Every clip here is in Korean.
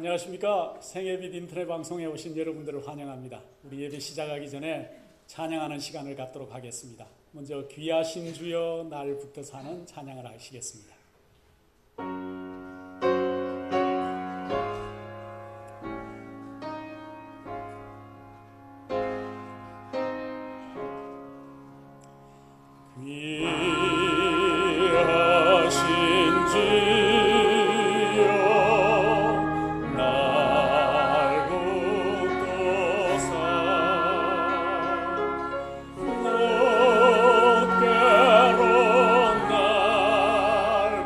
안녕하십니까. 생애빛 인터넷 방송에 오신 여러분들을 환영합니다. 우리 예배 시작하기 전에 찬양하는 시간을 갖도록 하겠습니다. 먼저 귀하신 주여 날부터 사는 찬양을 하시겠습니다. 날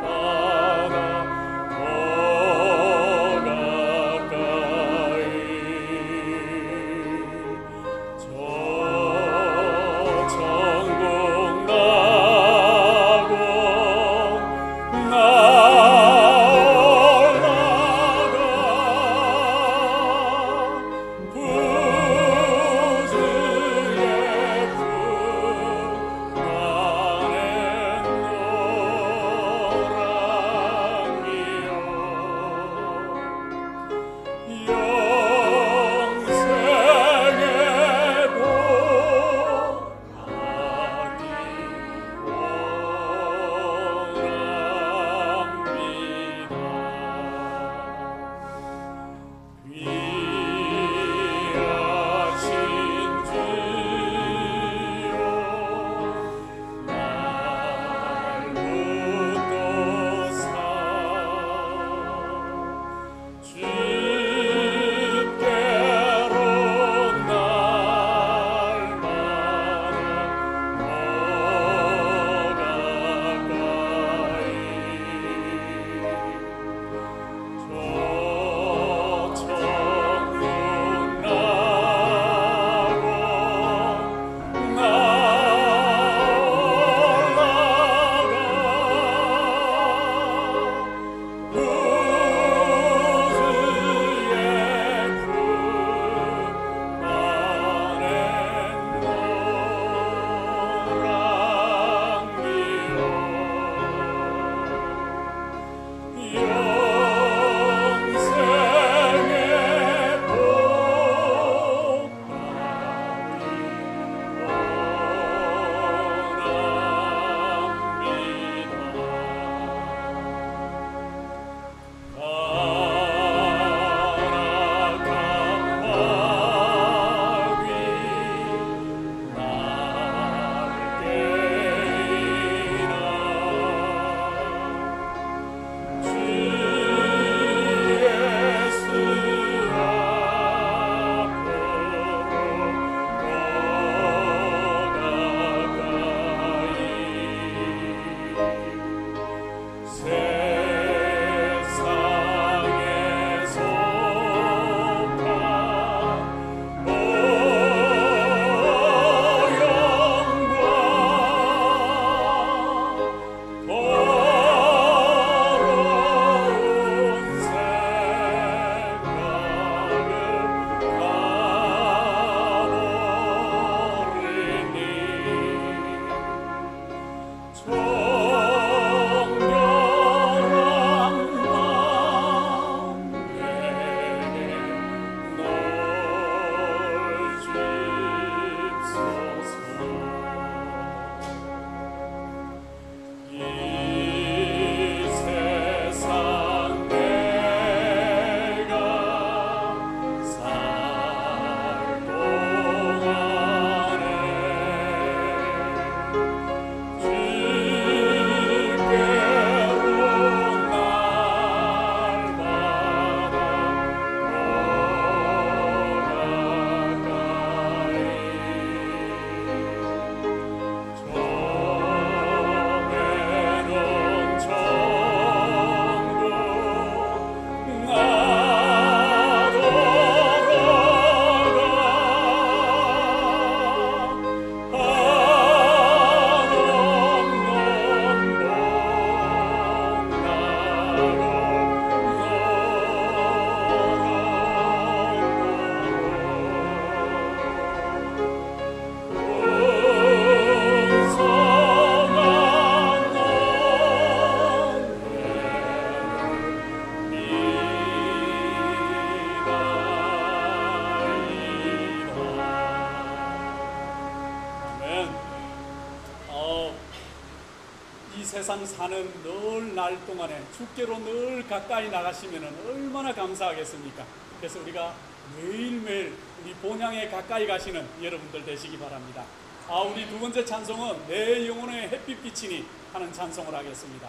세상 사는 늘 날 동안에 주께로 늘 가까이 나가시면 얼마나 감사하겠습니까? 그래서 우리가 매일매일 우리 본향에 가까이 가시는 여러분들 되시기 바랍니다. 우리 두 번째 찬송은 내 영혼의 햇빛 비치니 하는 찬송을 하겠습니다.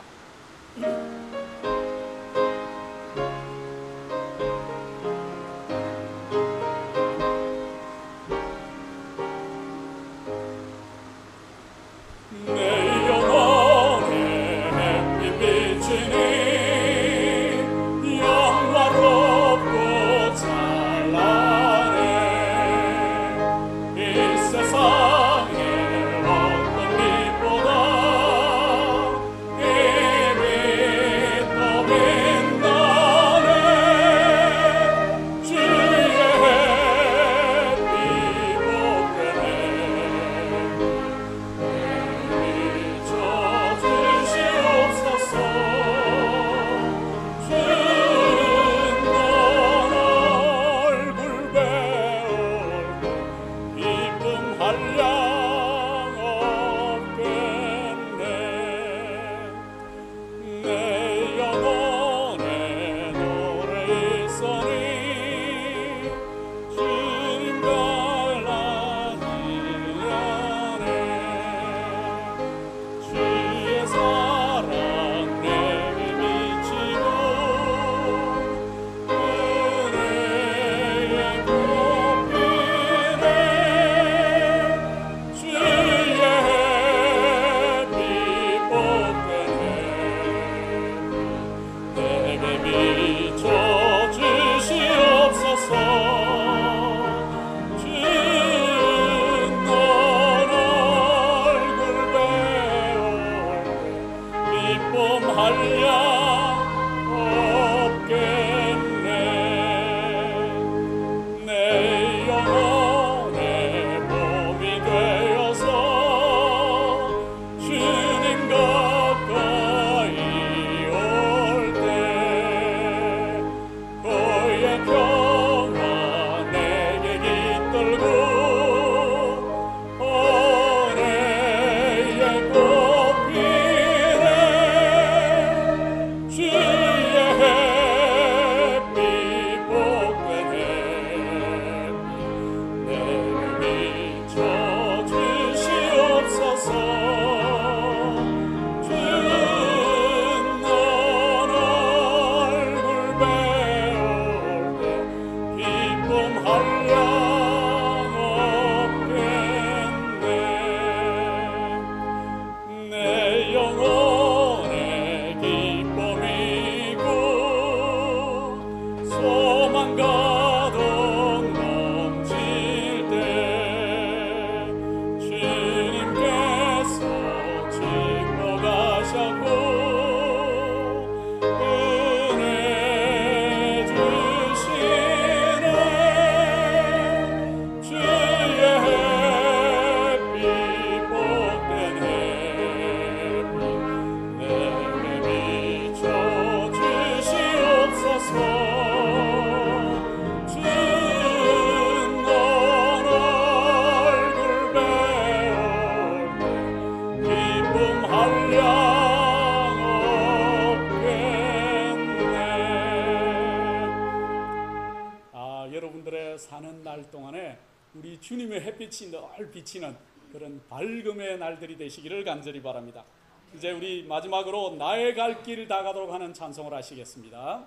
여러분들의 사는 날 동안에 우리 주님의 햇빛이 늘 비치는 그런 밝음의 날들이 되시기를 간절히 바랍니다. 이제 우리 마지막으로 나의 갈 길 다가도록 하는 찬송을 하시겠습니다.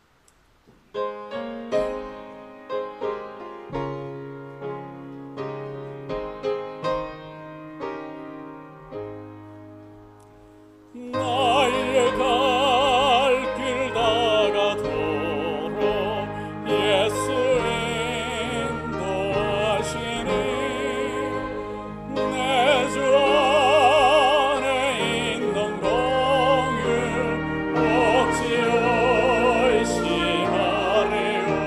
나의 갈 길 다가도록 예수 인도하시니 내 주 안에 있는 공유 어찌 의심하리요.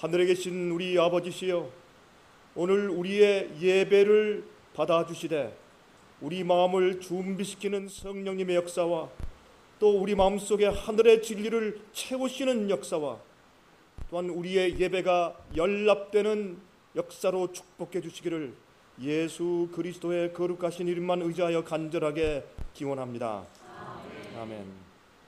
하늘에 계신 우리 아버지시여, 오늘 우리의 예배를 받아주시되 우리 마음을 준비시키는 성령님의 역사와 또 우리 마음속에 하늘의 진리를 채우시는 역사와 또한 우리의 예배가 연락되는 역사로 축복해 주시기를 예수 그리스도의 거룩하신 이름만 의지하여 간절하게 기원합니다. 아멘.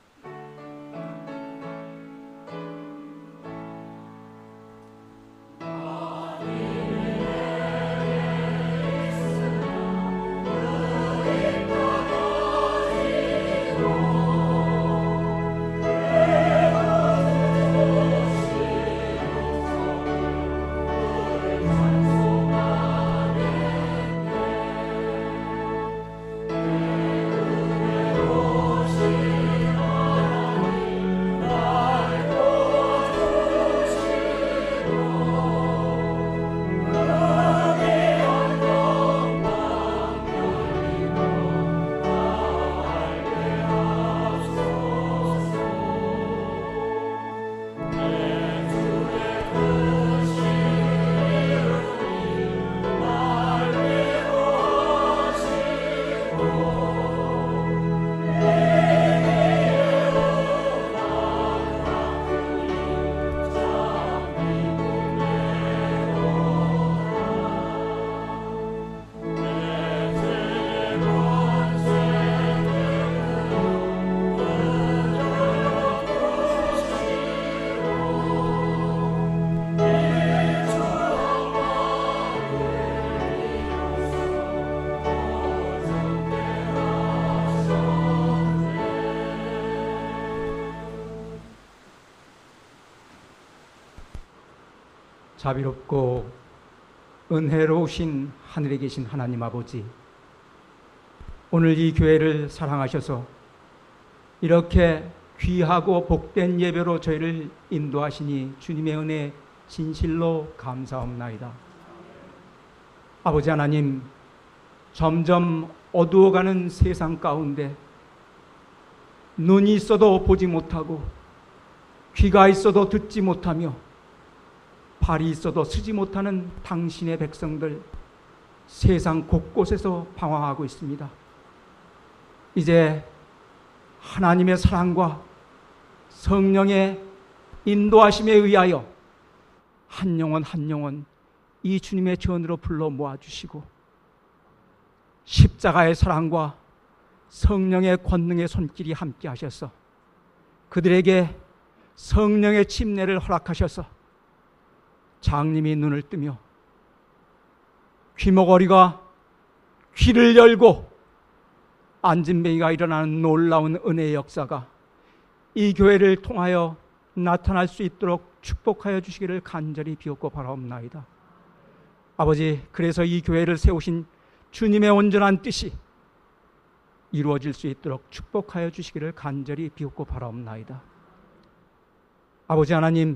자비롭고 은혜로우신 하늘에 계신 하나님 아버지, 오늘 이 교회를 사랑하셔서 이렇게 귀하고 복된 예배로 저희를 인도하시니 주님의 은혜 진실로 감사합나이다. 아버지 하나님, 점점 어두워가는 세상 가운데 눈이 있어도 보지 못하고 귀가 있어도 듣지 못하며 발이 있어도 서지 못하는 당신의 백성들, 세상 곳곳에서 방황하고 있습니다. 이제 하나님의 사랑과 성령의 인도하심에 의하여 한 영혼 한 영혼 이 주님의 전으로 불러 모아주시고 십자가의 사랑과 성령의 권능의 손길이 함께 하셔서 그들에게 성령의 침례를 허락하셔서 장님이 눈을 뜨며 귀머거리가 귀를 열고 안진뱅이가 일어나는 놀라운 은혜의 역사가 이 교회를 통하여 나타날 수 있도록 축복하여 주시기를 간절히 비옵고 바라옵나이다. 아버지, 그래서 이 교회를 세우신 주님의 온전한 뜻이 이루어질 수 있도록 축복하여 주시기를 간절히 비옵고 바라옵나이다. 아버지 하나님,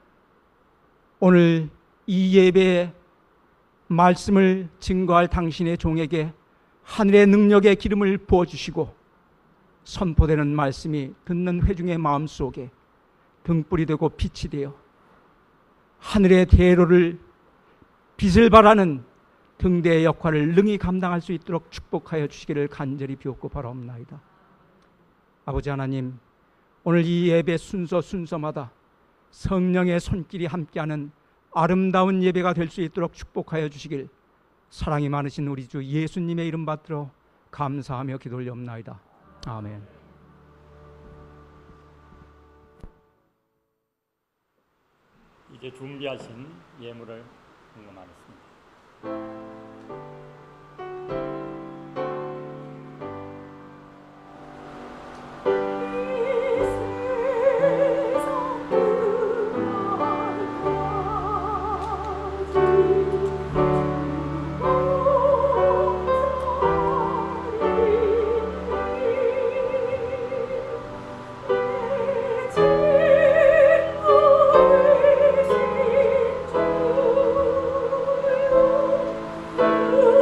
오늘 이 예배의 말씀을 증거할 당신의 종에게 하늘의 능력의 기름을 부어주시고 선포되는 말씀이 듣는 회중의 마음속에 등불이 되고 빛이 되어 하늘의 대로를 빛을 발하는 등대의 역할을 능히 감당할 수 있도록 축복하여 주시기를 간절히 비옵고 바라옵나이다. 아버지 하나님, 오늘 이 예배 순서마다 성령의 손길이 함께하는 아름다운 예배가 될 수 있도록 축복하여 주시길 사랑이 많으신 우리 주 예수님의 이름 받들어 감사하며 기도 올려옵나이다. 아멘. 이제 준비하신 예물을 공헌하겠습니다. Oh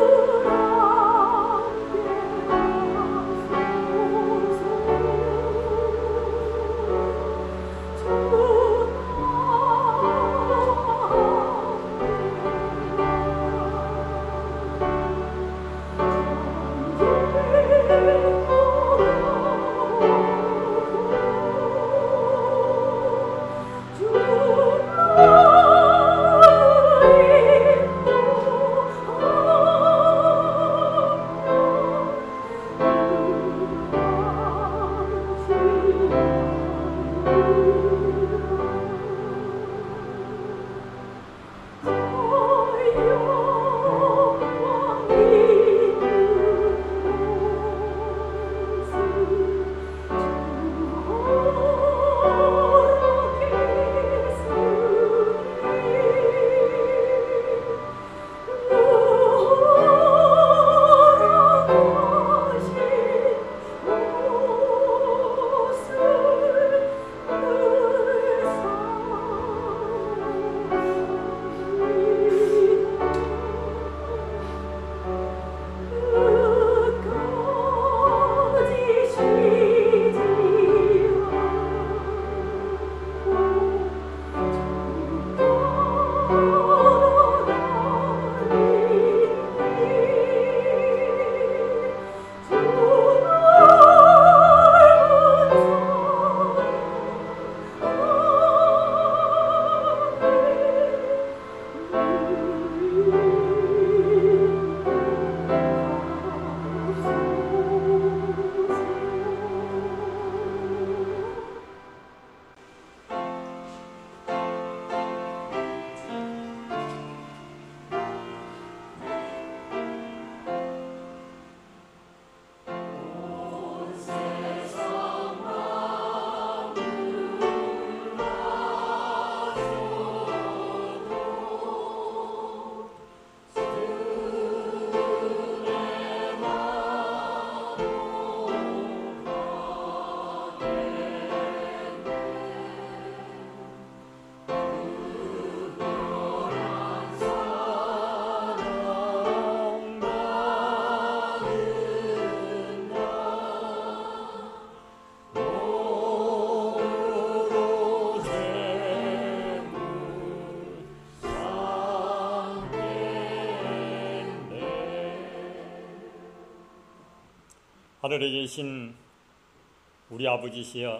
하늘에 계신 우리 아버지시여,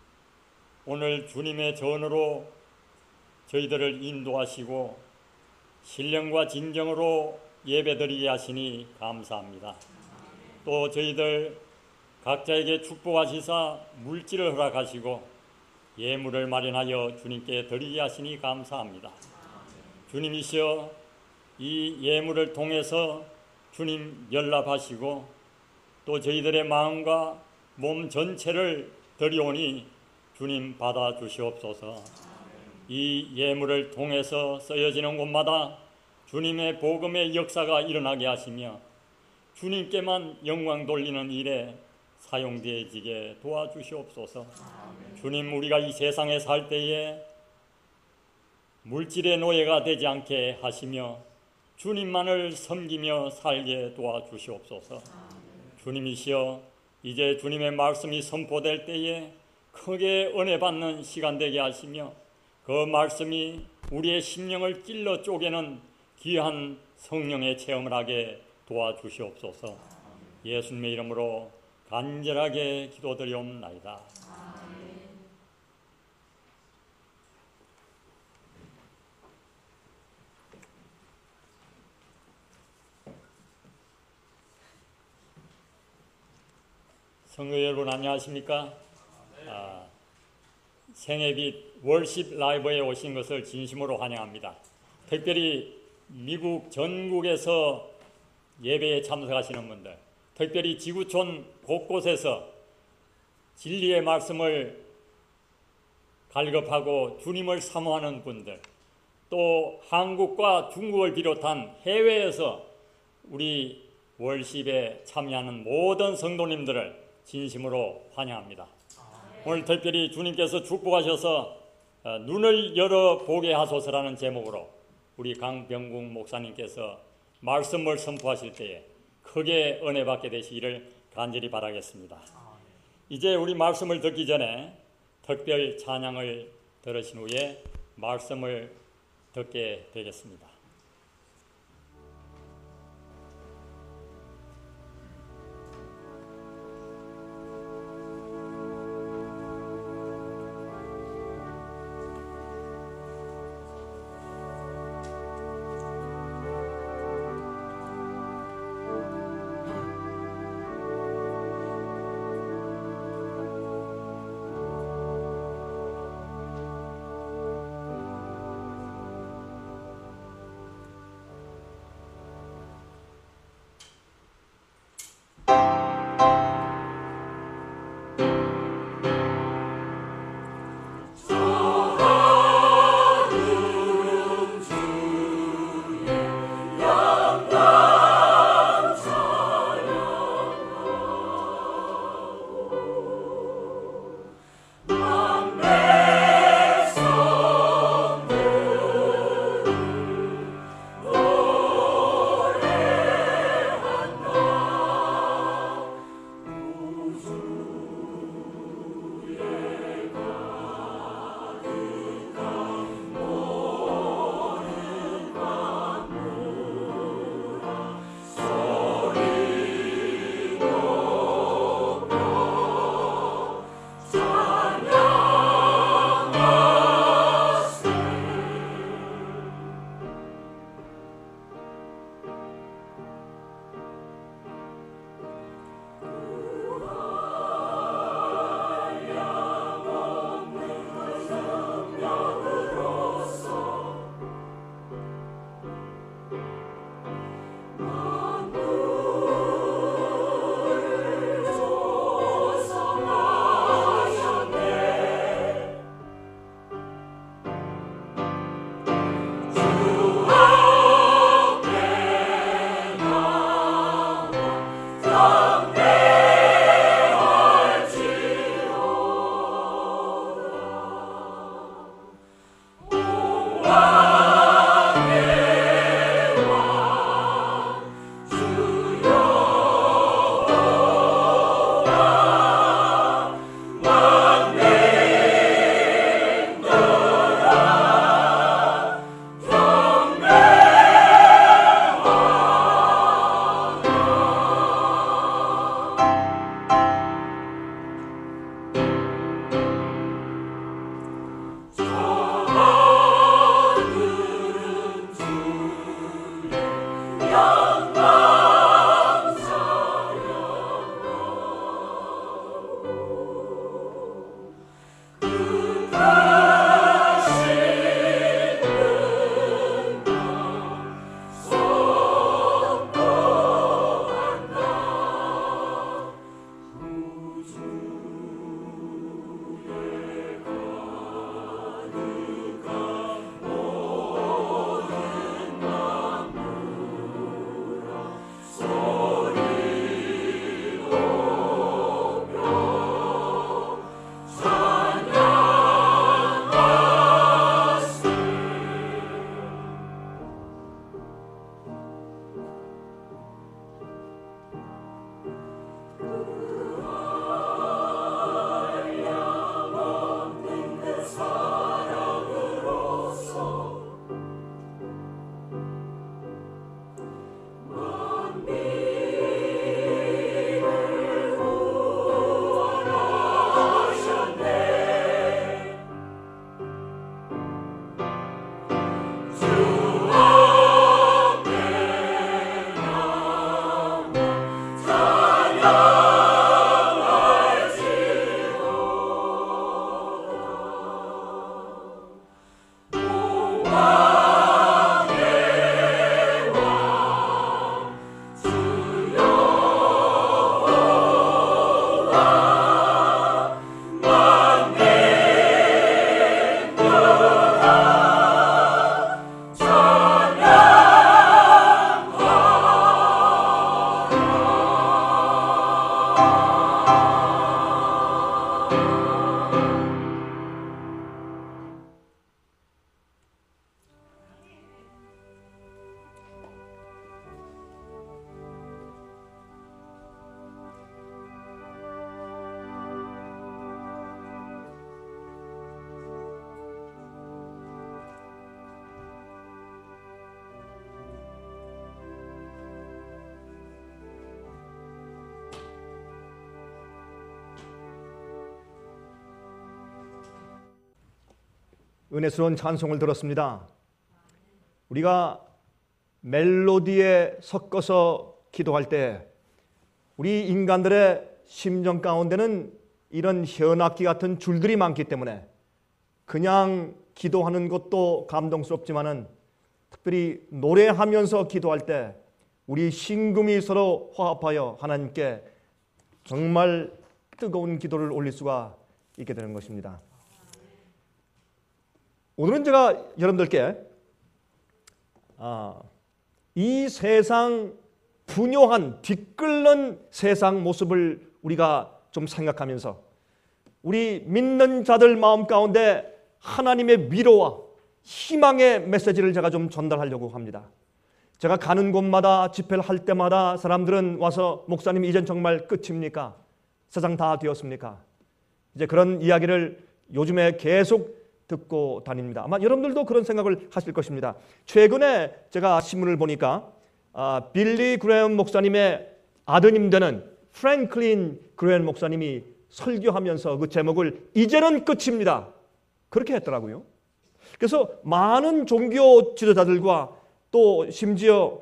오늘 주님의 전으로 저희들을 인도하시고 신령과 진정으로 예배드리게 하시니 감사합니다. 또 저희들 각자에게 축복하시사 물질을 허락하시고 예물을 마련하여 주님께 드리게 하시니 감사합니다. 주님이시여, 이 예물을 통해서 주님 연락하시고 또 저희들의 마음과 몸 전체를 드리오니 주님 받아주시옵소서. 이 예물을 통해서 쓰여지는 곳마다 주님의 복음의 역사가 일어나게 하시며 주님께만 영광 돌리는 일에 사용되어지게 도와주시옵소서. 주님, 우리가 이 세상에 살 때에 물질의 노예가 되지 않게 하시며 주님만을 섬기며 살게 도와주시옵소서. 주님이시여, 이제 주님의 말씀이 선포될 때에 크게 은혜 받는 시간 되게 하시며 그 말씀이 우리의 심령을 찔러 쪼개는 귀한 성령의 체험을 하게 도와주시옵소서. 예수님의 이름으로 간절하게 기도드리옵나이다. 성도 여러분, 안녕하십니까? 생애빛 월십 라이브에 오신 것을 진심으로 환영합니다. 특별히 미국 전국에서 예배에 참석하시는 분들, 특별히 지구촌 곳곳에서 진리의 말씀을 갈급하고 주님을 사모하는 분들, 또 한국과 중국을 비롯한 해외에서 우리 월십에 참여하는 모든 성도님들을 진심으로 환영합니다. 오늘 특별히 주님께서 축복하셔서 눈을 열어보게 하소서라는 제목으로 우리 강병국 목사님께서 말씀을 선포하실 때에 크게 은혜 받게 되시기를 간절히 바라겠습니다. 이제 우리 말씀을 듣기 전에 특별 찬양을 들으신 후에 말씀을 듣게 되겠습니다. 은혜스러운 찬송을 들었습니다. 우리가 멜로디에 섞어서 기도할 때 우리 인간들의 심정 가운데는 이런 현악기 같은 줄들이 많기 때문에 그냥 기도하는 것도 감동스럽지만은 특별히 노래하면서 기도할 때 우리 심금이 서로 화합하여 하나님께 정말 뜨거운 기도를 올릴 수가 있게 되는 것입니다. 오늘은 제가 여러분들께 이 세상 분요한 뒤끓는 세상 모습을 우리가 좀 생각하면서 우리 믿는 자들 마음 가운데 하나님의 위로와 희망의 메시지를 제가 좀 전달하려고 합니다. 제가 가는 곳마다 집회를 할 때마다 사람들은 와서 목사님 이젠 정말 끝입니까? 세상 다 되었습니까? 이제 그런 이야기를 요즘에 계속 듣고 다닙니다. 아마 여러분들도 그런 생각을 하실 것입니다. 최근에 제가 신문을 보니까 빌리 그레엄 목사님의 아드님 되는 프랭클린 그레엄 목사님이 설교하면서 그 제목을 이제는 끝입니다. 그렇게 했더라고요. 그래서 많은 종교 지도자들과 또 심지어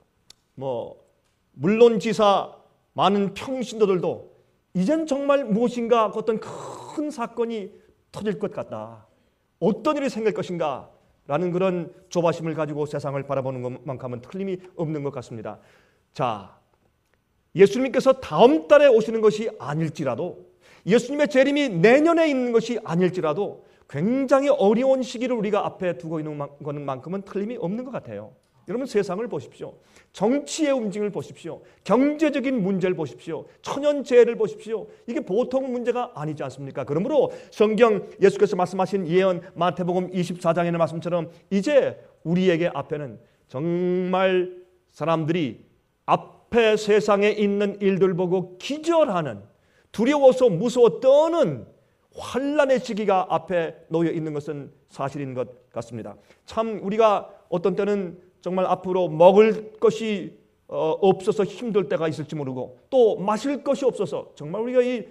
물론지사 많은 평신도들도 이젠 정말 무엇인가 어떤 큰 사건이 터질 것 같다. 어떤 일이 생길 것인가 라는 그런 조바심을 가지고 세상을 바라보는 것만큼은 틀림이 없는 것 같습니다. 자, 예수님께서 다음 달에 오시는 것이 아닐지라도 예수님의 재림이 내년에 있는 것이 아닐지라도 굉장히 어려운 시기를 우리가 앞에 두고 있는 것만큼은 틀림이 없는 것 같아요. 여러분 세상을 보십시오. 정치의 움직임을 보십시오. 경제적인 문제를 보십시오. 천연재해를 보십시오. 이게 보통 문제가 아니지 않습니까? 그러므로 성경 예수께서 말씀하신 예언 마태복음 24장에는 말씀처럼 이제 우리에게 앞에는 정말 사람들이 앞에 세상에 있는 일들 보고 기절하는 두려워서 무서워 떠는 환란의 시기가 앞에 놓여 있는 것은 사실인 것 같습니다. 참 우리가 어떤 때는 정말 앞으로 먹을 것이 없어서 힘들 때가 있을지 모르고 또 마실 것이 없어서 정말 우리가 이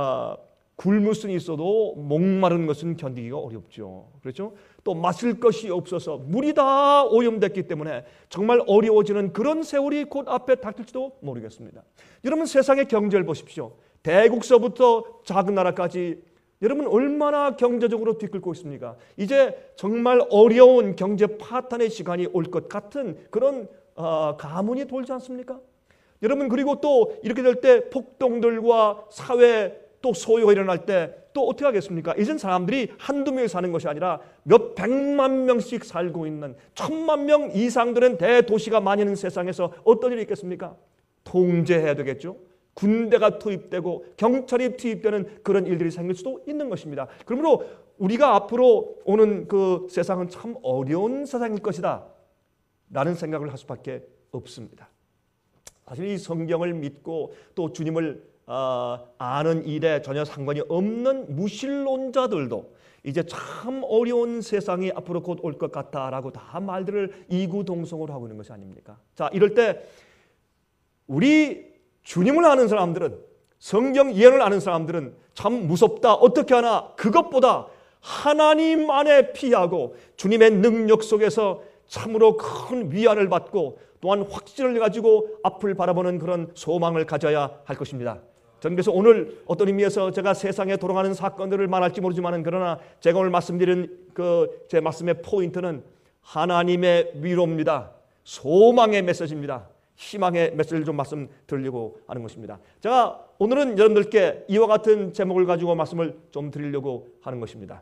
굶을 수는 있어도 목마른 것은 견디기가 어렵죠. 그렇죠? 또 마실 것이 없어서 물이 다 오염됐기 때문에 정말 어려워지는 그런 세월이 곧 앞에 닥칠지도 모르겠습니다. 여러분 세상의 경제를 보십시오. 대국서부터 작은 나라까지 여러분 얼마나 경제적으로 뒤끌고 있습니까? 이제 정말 어려운 경제 파탄의 시간이 올 것 같은 그런 가문이 돌지 않습니까? 여러분 그리고 또 이렇게 될 때 폭동들과 사회 또 소요가 일어날 때 또 어떻게 하겠습니까? 이젠 사람들이 한두 명이 사는 것이 아니라 몇 백만 명씩 살고 있는 1000만 명 이상 되는 대도시가 많이 있는 세상에서 어떤 일이 있겠습니까? 통제해야 되겠죠. 군대가 투입되고 경찰이 투입되는 그런 일들이 생길 수도 있는 것입니다. 그러므로 우리가 앞으로 오는 그 세상은 참 어려운 세상일 것이다 라는 생각을 할 수밖에 없습니다. 사실 이 성경을 믿고 또 주님을 아는 일에 전혀 상관이 없는 무신론자들도 이제 참 어려운 세상이 앞으로 곧 올 것 같다라고 다 말들을 이구동성으로 하고 있는 것이 아닙니까? 자, 이럴 때 우리 주님을 아는 사람들은 성경 예언을 아는 사람들은 참 무섭다. 어떻게 하나? 그것보다 하나님 안에 피하고 주님의 능력 속에서 참으로 큰 위안을 받고 또한 확신을 가지고 앞을 바라보는 그런 소망을 가져야 할 것입니다. 저는 그래서 오늘 어떤 의미에서 제가 세상에 돌아가는 사건들을 말할지 모르지만 그러나 제가 오늘 말씀드린 제 말씀의 포인트는 하나님의 위로입니다. 소망의 메시지입니다. 희망의 메시지를 좀 말씀드리려고 하는 것입니다. 제가 오늘은 여러분들께 이와 같은 제목을 가지고 말씀을 좀 드리려고 하는 것입니다.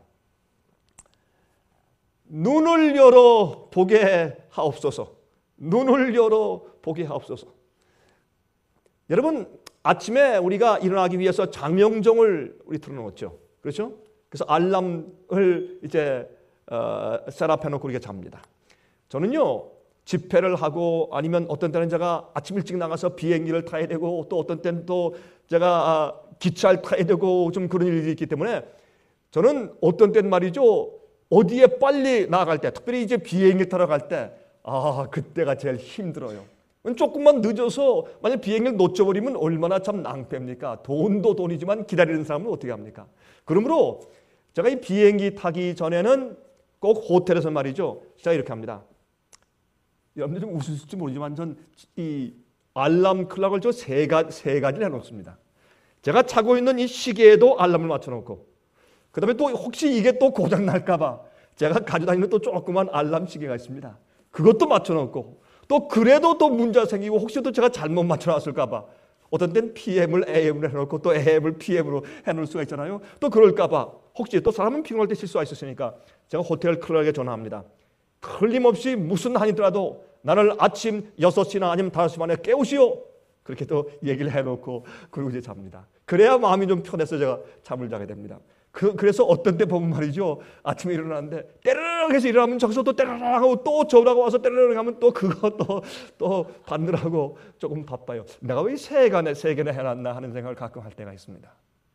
눈을 열어 보게 하옵소서. 눈을 열어 보게 하옵소서. 여러분 아침에 우리가 일어나기 위해서 장명종을 우리 틀어놓죠. 그렇죠? 그래서 알람을 이제 셋업해 놓고 우리가 잡니다. 저는요 집회를 하고 아니면 어떤 때는 제가 아침 일찍 나가서 비행기를 타야 되고 또 어떤 때는 또 제가 기차를 타야 되고 좀 그런 일이 있기 때문에 저는 어떤 때는 말이죠 어디에 빨리 나갈 때 특별히 이제 비행기 타러 갈 때 그때가 제일 힘들어요. 조금만 늦어서 만약 비행기를 놓쳐버리면 얼마나 참 낭패입니까? 돈도 돈이지만 기다리는 사람은 어떻게 합니까? 그러므로 제가 이 비행기 타기 전에는 꼭 호텔에서 말이죠. 제가 이렇게 합니다. 여러분들 좀 웃으실지 모르지만 전 이 알람 클락을 저 세 가지를 해놓습니다. 제가 차고 있는 이 시계에도 알람을 맞춰놓고, 그 다음에 또 혹시 이게 또 고장 날까봐 제가 가지고 다니는 또 조그만 알람 시계가 있습니다. 그것도 맞춰놓고, 또 그래도 또 문제가 생기고 혹시 또 제가 잘못 맞춰놨을까봐 어떤 때는 PM을 AM으로 해놓고 또 AM을 PM으로 해놓을 수가 있잖아요. 또 그럴까봐 혹시 또 사람은 피곤할 때 실수가 있었으니까 제가 호텔 클락에 전화합니다. 틀림없이 무슨 한이 있더라도 나를 아침 6시나 아니면 5시 반에 깨우시오. 그렇게 또 얘기를 해놓고 그러고 이제 잡니다. 그래야 마음이 좀 편해서 제가 잠을 자게 됩니다. 그래서 어떤 때 보면 말이죠. 아침에 일어나는데 때르륵 해서 일어나면 저기서 또 때르륵 하고 또 전화가 와서 때르륵 하면 또 그거 또 받느라고 조금 바빠요. 내가 왜 세 개나 해놨나 하는 생각을 가끔 할 때가 있습니다.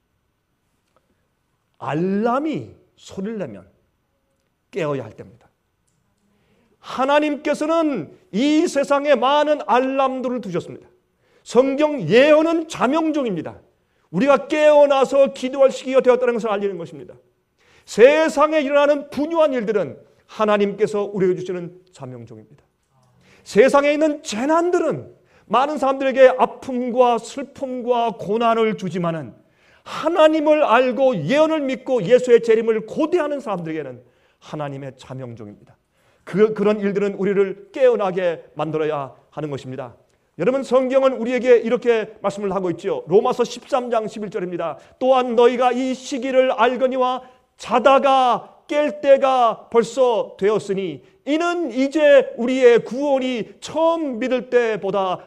알람이 소리를 내면 깨어야 할 때입니다. 하나님께서는 이 세상에 많은 알람들을 두셨습니다. 성경 예언은 자명종입니다. 우리가 깨어나서 기도할 시기가 되었다는 것을 알리는 것입니다. 세상에 일어나는 분유한 일들은 하나님께서 우리에게 주시는 자명종입니다. 세상에 있는 재난들은 많은 사람들에게 아픔과 슬픔과 고난을 주지만은 하나님을 알고 예언을 믿고 예수의 재림을 고대하는 사람들에게는 하나님의 자명종입니다. 그런 일들은 우리를 깨어나게 만들어야 하는 것입니다. 여러분, 성경은 우리에게 이렇게 말씀을 하고 있죠. 로마서 13장 11절입니다. 또한 너희가 이 시기를 알거니와 자다가 깰 때가 벌써 되었으니 이는 이제 우리의 구원이 처음 믿을 때보다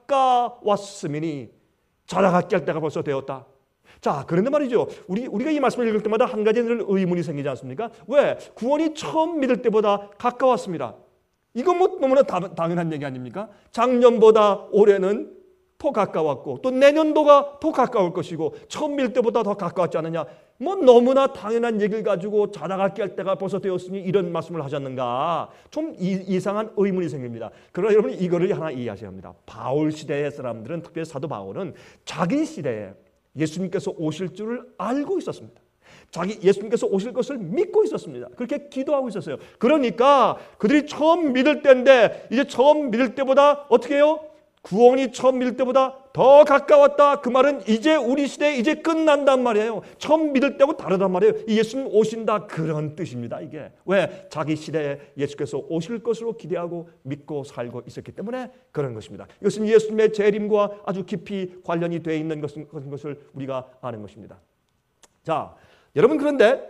가까웠음이니. 자다가 깰 때가 벌써 되었다. 자, 그런데 말이죠. 우리가 이 말씀을 읽을 때마다 한 가지 늘 의문이 생기지 않습니까? 왜? 구원이 처음 믿을 때보다 가까웠습니다. 이건 뭐 너무나 당연한 얘기 아닙니까? 작년보다 올해는 더 가까웠고 또 내년도가 더 가까울 것이고 처음 믿을 때보다 더 가까웠지 않느냐. 뭐 너무나 당연한 얘기를 가지고 자다가 깰 때가 벌써 되었으니 이런 말씀을 하셨는가. 좀 이상한 의문이 생깁니다. 그러나 여러분 이거를 하나 이해하셔야 합니다. 바울 시대의 사람들은, 특별히 사도 바울은 자기 시대에 예수님께서 오실 줄을 알고 있었습니다. 예수님께서 오실 것을 믿고 있었습니다. 그렇게 기도하고 있었어요. 그러니까 그들이 처음 믿을 때인데 이제 처음 믿을 때보다 어떻게 해요? 구원이 처음 믿을 때보다 더 가까웠다. 그 말은 이제 우리 시대에 이제 끝난단 말이에요. 처음 믿을 때하고 다르단 말이에요. 예수님 오신다, 그런 뜻입니다. 이게 왜? 자기 시대에 예수께서 오실 것으로 기대하고 믿고 살고 있었기 때문에 그런 것입니다. 이것은 예수님의 재림과 아주 깊이 관련이 되어 있는 것을 우리가 아는 것입니다. 자, 여러분, 그런데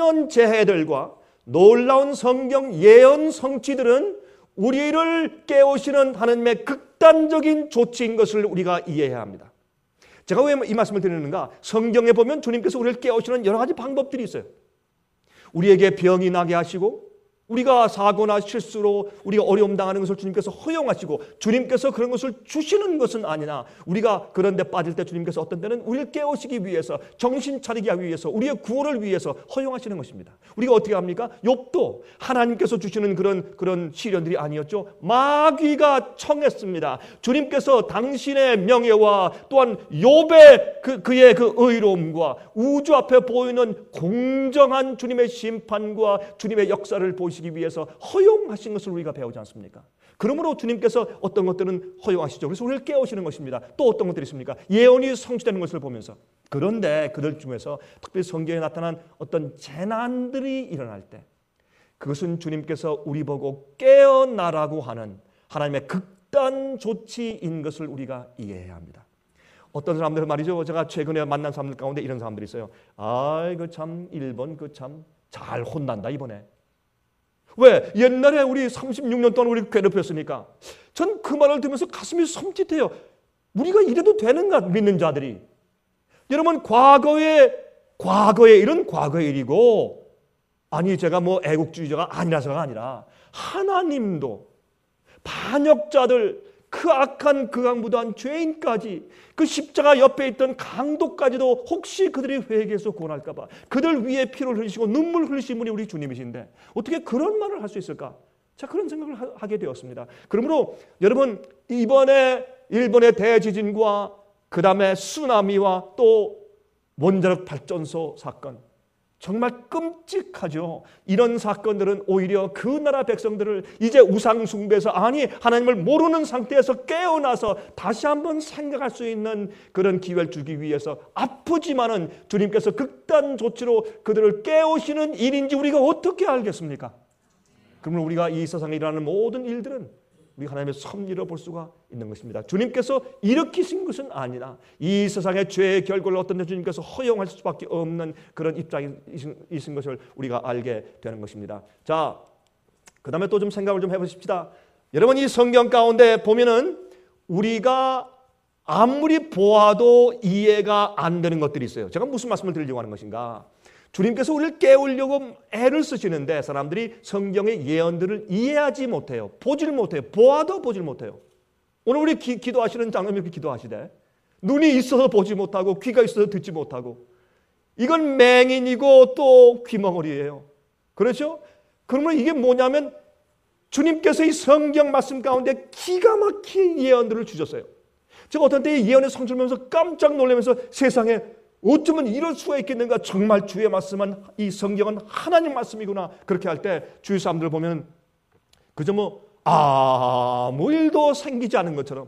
천연재해들과 놀라운 성경 예언 성취들은 우리를 깨우시는 하나님의 극단적인 조치인 것을 우리가 이해해야 합니다. 제가 왜 이 말씀을 드리는가? 성경에 보면 주님께서 우리를 깨우시는 여러 가지 방법들이 있어요. 우리에게 병이 나게 하시고, 우리가 사고나 실수로 우리가 어려움 당하는 것을 주님께서 허용하시고, 주님께서 그런 것을 주시는 것은 아니나 우리가 그런 데 빠질 때 주님께서 어떤 때는 우리를 깨우시기 위해서, 정신 차리게 하기 위해서, 우리의 구원을 위해서 허용하시는 것입니다. 우리가 어떻게 합니까? 욥도 하나님께서 주시는 그런 시련들이 아니었죠. 마귀가 청했습니다. 주님께서 당신의 명예와 또한 욥의 그의 그 의로움과 우주 앞에 보이는 공정한 주님의 심판과 주님의 역사를 보시기 위해서 허용하신 것을 우리가 배우지 않습니까? 그러므로 주님께서 어떤 것들은 허용하시죠. 그래서 우리를 깨우시는 것입니다. 또 어떤 것들이 있습니까? 예언이 성취되는 것을 보면서. 그런데 그들 중에서 특별히 성경에 나타난 어떤 재난들이 일어날 때 그것은 주님께서 우리 보고 깨어나라고 하는 하나님의 극단 조치인 것을 우리가 이해해야 합니다. 어떤 사람들은 말이죠. 제가 최근에 만난 사람들 가운데 이런 사람들이 있어요. 아이고 참 일본 그 참 잘 혼난다 이번에. 왜? 옛날에 우리 36년 동안 우리 괴롭혔으니까. 전 그 말을 들으면서 가슴이 섬찟해요. 우리가 이래도 되는가, 믿는 자들이. 여러분, 과거의 일은 과거의 일이고, 아니 제가 뭐 애국주의자가 아니라서가 아니라 하나님도 반역자들, 그 악한 극악무도한 죄인까지, 그 십자가 옆에 있던 강도까지도 혹시 그들이 회개해서 구원할까 봐 그들 위에 피를 흘리시고 눈물 흘리신 분이 우리 주님이신데 어떻게 그런 말을 할 수 있을까? 자, 그런 생각을 하게 되었습니다. 그러므로 여러분, 이번에 일본의 대지진과 그 다음에 쓰나미와 또 원자력 발전소 사건, 정말 끔찍하죠. 이런 사건들은 오히려 그 나라 백성들을 이제 우상 숭배에서 아니 하나님을 모르는 상태에서 깨어나서 다시 한번 생각할 수 있는 그런 기회를 주기 위해서 아프지만은 주님께서 극단 조치로 그들을 깨우시는 일인지 우리가 어떻게 알겠습니까? 그러면 우리가 이 세상에 일어나는 모든 일들은 우리 하나님의 섭리로 볼 수가 있는 것입니다. 주님께서 일으키신 것은 아니라 이 세상의 죄의 결과를 어떤 데 주님께서 허용할 수밖에 없는 그런 입장이신 것을 우리가 알게 되는 것입니다. 자, 그 다음에 또 좀 생각을 좀 해보십시다. 여러분, 이 성경 가운데 보면은 우리가 아무리 보아도 이해가 안 되는 것들이 있어요. 제가 무슨 말씀을 드리려고 하는 것인가? 주님께서 우리를 깨우려고 애를 쓰시는데 사람들이 성경의 예언들을 이해하지 못해요. 보질 못해요. 보아도 보질 못해요. 오늘 우리 기도하시는 장로님 이렇게 기도하시되 눈이 있어서 보지 못하고 귀가 있어서 듣지 못하고 이건 맹인이고 또 귀머거리예요. 그렇죠? 그러면 이게 뭐냐면 주님께서 이 성경 말씀 가운데 기가 막힌 예언들을 주셨어요. 제가 어떤 때 이 예언의 성취를 보면서 깜짝 놀라면서 세상에 어쩌면 이럴 수가 있겠는가? 정말 주의 말씀은 이 성경은 하나님 말씀이구나. 그렇게 할 때 주위 사람들 보면 그저 뭐 아무 일도 생기지 않은 것처럼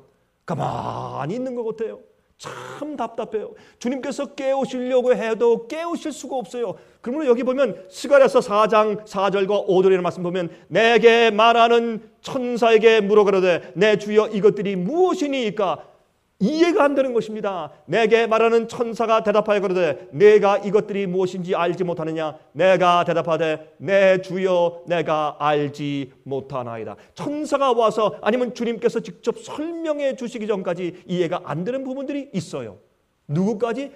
가만히 있는 것 같아요. 참 답답해요. 주님께서 깨우시려고 해도 깨우실 수가 없어요. 그러면 여기 보면 스가랴서 4장 4절과 5절이라는 말씀 보면 내게 말하는 천사에게 물어가로되 내 주여 이것들이 무엇이니까? 이해가 안 되는 것입니다. 내게 말하는 천사가 대답하여 그러되 내가 이것들이 무엇인지 알지 못하느냐? 내가 대답하되 내 주여 내가 알지 못하나이다. 천사가 와서 아니면 주님께서 직접 설명해 주시기 전까지 이해가 안 되는 부분들이 있어요. 누구까지?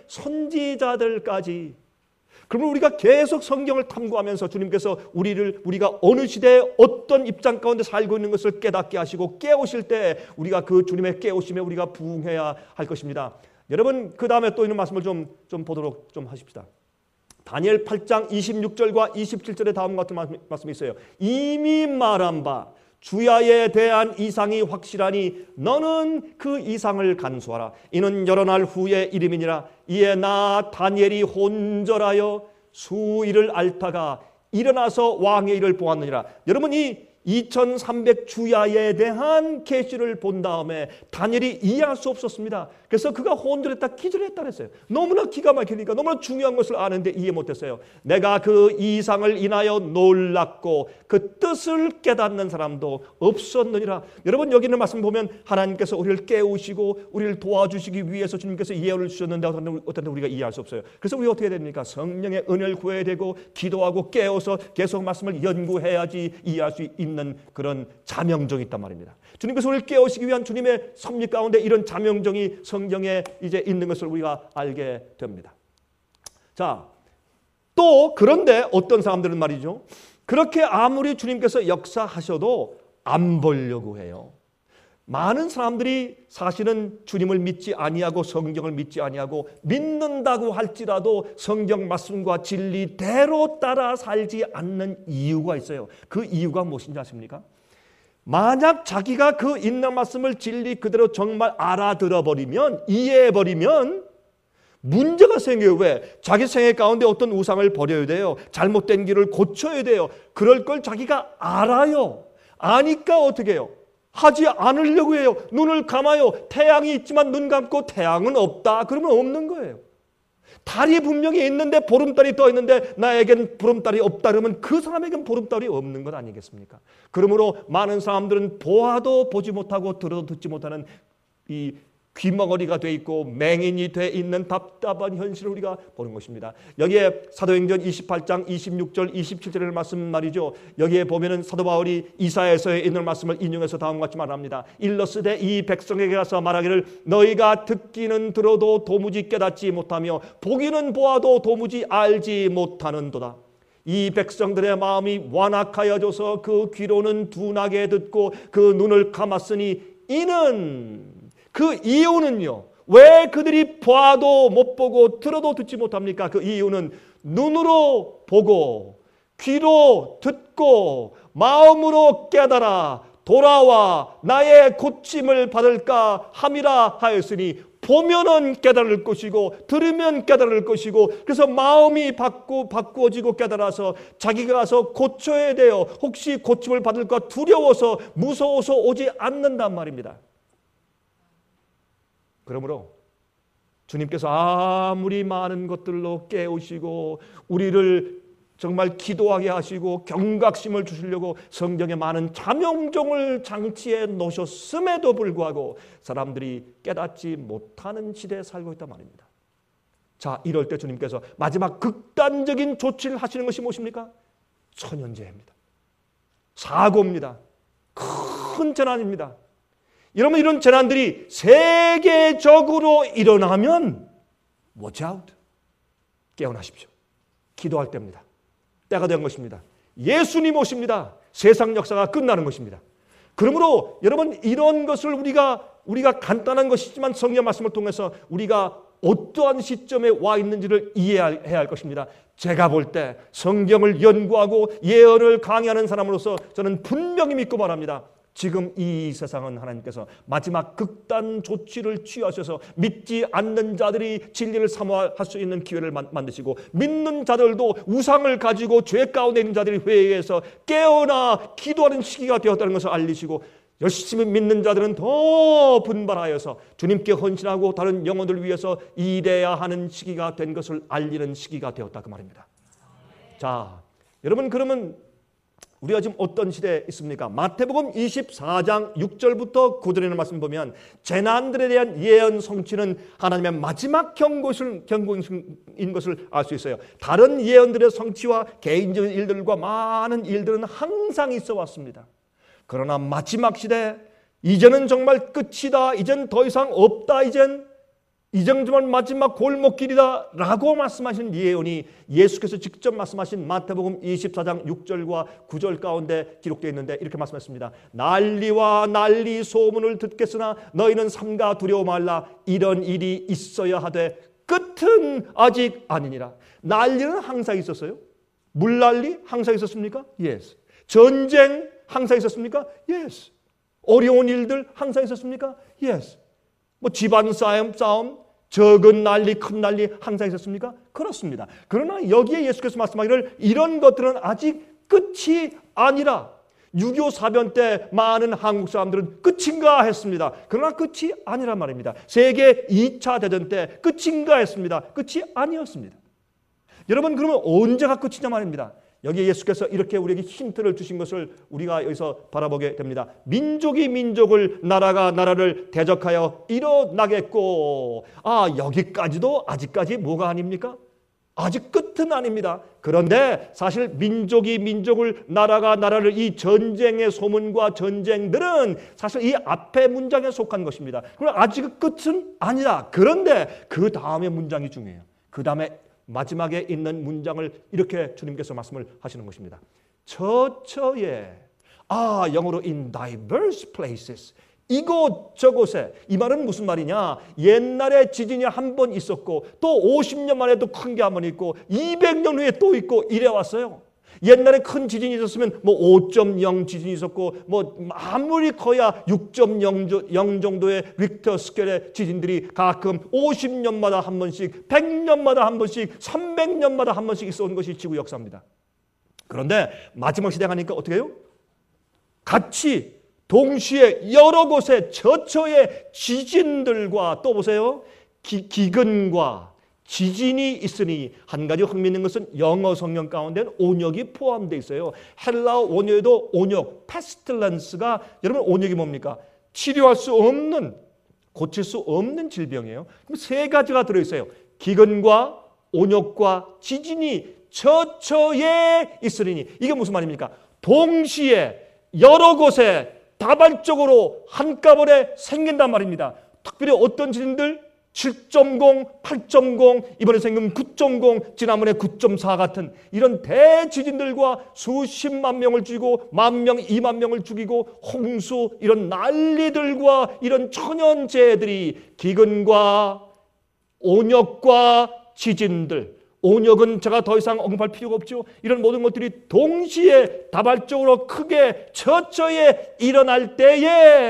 선지자들까지. 그러면 우리가 계속 성경을 탐구하면서 주님께서 우리가 어느 시대에 어떤 입장 가운데 살고 있는 것을 깨닫게 하시고 깨우실 때 우리가 그 주님의 깨우심에 우리가 부응해야 할 것입니다. 여러분 그 다음에 또 있는 말씀을 좀 보도록 좀 하십시다. 다니엘 8장 26절과 27절에 다음과 같은 말씀이 있어요. 이미 말한 바 주야에 대한 이상이 확실하니 너는 그 이상을 간수하라. 이는 여러 날 후의 이름이니라. 이에 나 다니엘이 혼절하여 수일을 앓다가 일어나서 왕의 일을 보았느니라. 여러분 이 2300 주야에 대한 계시를 본 다음에 다니엘이 이해할 수 없었습니다. 그래서 그가 혼절했다 기절했다 그랬어요. 너무나 기가 막히니까 너무나 중요한 것을 아는데 이해 못했어요. 내가 그 이상을 인하여 놀랐고 그 뜻을 깨닫는 사람도 없었느니라. 여러분 여기 있는 말씀 보면 하나님께서 우리를 깨우시고 우리를 도와주시기 위해서 주님께서 예언을 주셨는데 어떤 때 우리가 이해할 수 없어요. 그래서 우리가 어떻게 됩니까? 성령의 은혜를 구해야 되고 기도하고 깨워서 계속 말씀을 연구해야지 이해할 수 있는 그런 자명정이 있단 말입니다. 주님께서 우리를 깨우시기 위한 주님의 섭리 가운데 이런 자명정이 성경에 이제 있는 것을 우리가 알게 됩니다. 자, 또 그런데 어떤 사람들은 말이죠. 그렇게 아무리 주님께서 역사하셔도 안 보려고 해요. 많은 사람들이 사실은 주님을 믿지 아니하고 성경을 믿지 아니하고 믿는다고 할지라도 성경 말씀과 진리대로 따라 살지 않는 이유가 있어요. 그 이유가 무엇인지 아십니까? 만약 자기가 그 있는 말씀을 진리 그대로 정말 알아들어버리면 이해해버리면 문제가 생겨요. 왜? 자기 생애 가운데 어떤 우상을 버려야 돼요. 잘못된 길을 고쳐야 돼요. 그럴 걸 자기가 알아요. 아니까 어떻게 해요? 하지 않으려고 해요. 눈을 감아요. 태양이 있지만 눈 감고 태양은 없다. 그러면 없는 거예요. 달이 분명히 있는데 보름달이 떠 있는데 나에겐 보름달이 없다. 그러면 그 사람에겐 보름달이 없는 것 아니겠습니까? 그러므로 많은 사람들은 보아도 보지 못하고 들어도 듣지 못하는 이 귀머거리가 돼 있고 맹인이 돼 있는 답답한 현실을 우리가 보는 것입니다. 여기에 사도행전 28장 26절 27절의 말씀 말이죠. 여기에 보면은 사도 바울이 이사야서에 있는 말씀을 인용해서 다음과 같이 말합니다. 일러스되 이 백성에게 가서 말하기를 너희가 듣기는 들어도 도무지 깨닫지 못하며 보기는 보아도 도무지 알지 못하는도다. 이 백성들의 마음이 완악하여져서 그 귀로는 둔하게 듣고 그 눈을 감았으니 이는 그 이유는요. 왜 그들이 봐도 못 보고 들어도 듣지 못합니까? 그 이유는 눈으로 보고 귀로 듣고 마음으로 깨달아 돌아와 나의 고침을 받을까 함이라 하였으니 보면은 깨달을 것이고 들으면 깨달을 것이고, 그래서 마음이 바꾸어지고 깨달아서 자기가 가서 고쳐야 돼요. 혹시 고침을 받을까 두려워서 무서워서 오지 않는단 말입니다. 그러므로 주님께서 아무리 많은 것들로 깨우시고 우리를 정말 기도하게 하시고 경각심을 주시려고 성경에 많은 잠용종을 장치해 놓으셨음에도 불구하고 사람들이 깨닫지 못하는 시대에 살고 있단 말입니다. 자, 이럴 때 주님께서 마지막 극단적인 조치를 하시는 것이 무엇입니까? 천연재해입니다. 사고입니다. 큰 재난입니다. 여러분, 이런 재난들이 세계적으로 일어나면 watch out, 깨어나십시오. 기도할 때입니다. 때가 된 것입니다. 예수님 오십니다. 세상 역사가 끝나는 것입니다. 그러므로 여러분, 이런 것을 우리가 간단한 것이지만 성경 말씀을 통해서 우리가 어떠한 시점에 와 있는지를 이해해야 할 것입니다. 제가 볼 때 성경을 연구하고 예언을 강의하는 사람으로서 저는 분명히 믿고 말합니다. 지금 이 세상은 하나님께서 마지막 극단 조치를 취하셔서 믿지 않는 자들이 진리를 사모할 수 있는 기회를 만드시고, 믿는 자들도 우상을 가지고 죄 가운데 있는 자들이 회개해서 깨어나 기도하는 시기가 되었다는 것을 알리시고, 열심히 믿는 자들은 더 분발하여서 주님께 헌신하고 다른 영혼들을 위해서 일해야 하는 시기가 된 것을 알리는 시기가 되었다, 그 말입니다. 자, 여러분, 그러면 우리가 지금 어떤 시대에 있습니까? 마태복음 24장 6절부터 9절에 있는 말씀 보면 재난들에 대한 예언 성취는 하나님의 마지막 경고인 것을 알 수 있어요. 다른 예언들의 성취와 개인적인 일들과 많은 일들은 항상 있어 왔습니다. 그러나 마지막 시대, 이제는 정말 끝이다, 이젠 더 이상 없다, 이젠 정말 마지막 골목길이다 라고 말씀하신 예언이 예수께서 직접 말씀하신 마태복음 24장 6절과 9절 가운데 기록되어 있는데 이렇게 말씀했습니다. 난리와 난리 소문을 듣겠으나 너희는 삼가 두려워 말라. 이런 일이 있어야 하되 끝은 아직 아니니라. 난리는 항상 있었어요. 물난리 항상 있었습니까? Yes. 전쟁 항상 있었습니까? Yes. 어려운 일들 항상 있었습니까? Yes. 뭐 집안 싸움, 적은 난리, 큰 난리 항상 있었습니까? 그렇습니다. 그러나 여기에 예수께서 말씀하기를 이런 것들은 아직 끝이 아니라, 6.25 사변 때 많은 한국 사람들은 끝인가 했습니다. 그러나 끝이 아니란 말입니다. 세계 2차 대전 때 끝인가 했습니다. 끝이 아니었습니다. 여러분, 그러면 언제가 끝이냐 말입니다. 여기에 예수께서 이렇게 우리에게 힌트를 주신 것을 우리가 여기서 바라보게 됩니다. 민족이 민족을, 나라가 나라를 대적하여 일어나겠고, 여기까지도 아직까지 뭐가 아닙니까? 아직 끝은 아닙니다. 그런데 사실 민족이 민족을, 나라가 나라를, 이 전쟁의 소문과 전쟁들은 사실 이 앞의 문장에 속한 것입니다. 그럼 아직 끝은 아니다. 그런데 그 다음의 문장이 중요해요. 그 다음에 마지막에 있는 문장을 이렇게 주님께서 말씀을 하시는 것입니다. 처처에, 영어로 in diverse places, 이곳저곳에. 이 말은 무슨 말이냐? 옛날에 지진이 한 번 있었고 또 50년 만에 또 큰 게 한 번 있고 200년 후에 또 있고 이래 왔어요. 옛날에 큰 지진이 있었으면 5.0 지진이 있었고 아무리 커야 6.0 정도의 릭터 스케일의 지진들이 가끔 50년마다 한 번씩, 100년마다 한 번씩, 300년마다 한 번씩 있어온 것이 지구 역사입니다. 그런데 마지막 시대 가니까 어떻게 해요? 같이 동시에 여러 곳에 처처의 지진들과 또 보세요, 기근과 지진이 있으니, 한 가지 흥미있는 것은 영어 성경 가운데는 온역이 포함되어 있어요. 헬라어 원어에도 온역, 페스틸런스가, 여러분 온역이 뭡니까? 치료할 수 없는, 고칠 수 없는 질병이에요. 그럼 세 가지가 들어있어요. 기근과 온역과 지진이 처처에 있으니, 이게 무슨 말입니까? 동시에 여러 곳에 다발적으로 한꺼번에 생긴단 말입니다. 특별히 어떤 지진들? 7.0, 8.0, 이번에 생긴 9.0, 지난번에 9.4 같은 이런 대지진들과 수십만 명을 죽이고 10,000명, 20,000명을 죽이고 홍수, 이런 난리들과 이런 천연재해들이 기근과 온역과 지진들, 온역은 제가 더 이상 언급할 필요가 없죠. 이런 모든 것들이 동시에 다발적으로 크게 처처에 일어날 때에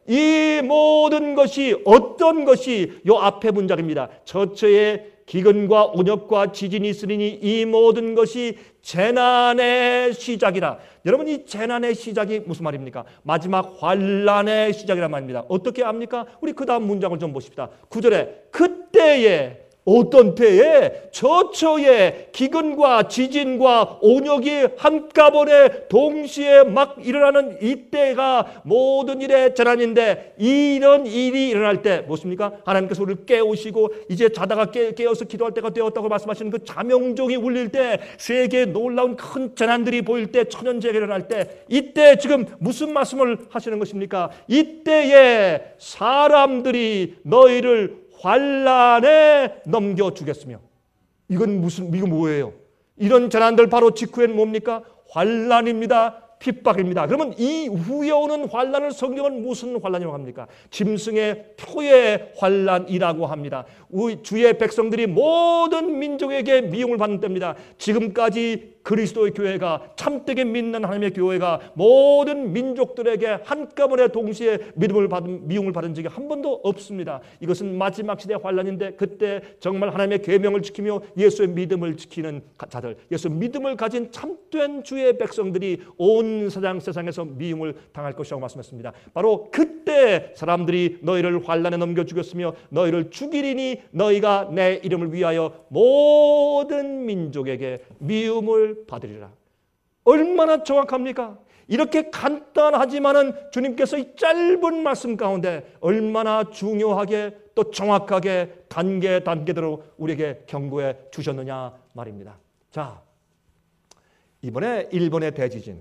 이 모든 것이 어떤 것이 요 앞에 문장입니다. 저처에 기근과 온역과 지진이 있으리니 이 모든 것이 재난의 시작이라. 여러분, 이 재난의 시작이 무슨 말입니까? 마지막 환난의 시작이란 말입니다. 어떻게 압니까? 우리 그 다음 문장을 좀 보십시다. 9절에 그때에, 어떤 때에, 저처에 기근과 지진과 온역이 한꺼번에 동시에 막 일어나는 이때가 모든 일의 재난인데, 이런 일이 일어날 때 무엇입니까? 하나님께서 우리를 깨우시고 이제 자다가 깨어서 기도할 때가 되었다고 말씀하시는 그 자명종이 울릴 때, 세계에 놀라운 큰 재난들이 보일 때, 천연재해가 일어날 때, 이때 지금 무슨 말씀을 하시는 것입니까? 이때에 사람들이 너희를 환난에 넘겨주겠으며. 이건 이거 뭐예요? 이런 재난들 바로 직후엔 뭡니까? 환난입니다. 핍박입니다. 그러면 이 후에 오는 환난을 성경은 무슨 환난이라고 합니까? 짐승의 표의 환난이라고 합니다. 주의 백성들이 모든 민족에게 미움을 받는 때입니다. 지금까지 그리스도의 교회가, 참되게 믿는 하나님의 교회가 모든 민족들에게 한꺼번에 동시에 미움을 받은 적이 한 번도 없습니다. 이것은 마지막 시대 환난인데, 그때 정말 하나님의 계명을 지키며 예수의 믿음을 지키는 자들, 예수의 믿음을 가진 참된 주의 백성들이 온 세상에서 미움을 당할 것이라고 말씀했습니다. 바로 그때 사람들이 너희를 환난에 넘겨 주겠으며 너희를 죽이리니 너희가 내 이름을 위하여 모든 민족에게 미움을 받으리라. 얼마나 정확합니까? 이렇게 간단하지만은 주님께서 이 짧은 말씀 가운데 얼마나 중요하게 또 정확하게 단계대로 우리에게 경고해 주셨느냐 말입니다. 자, 이번에 일본의 대지진.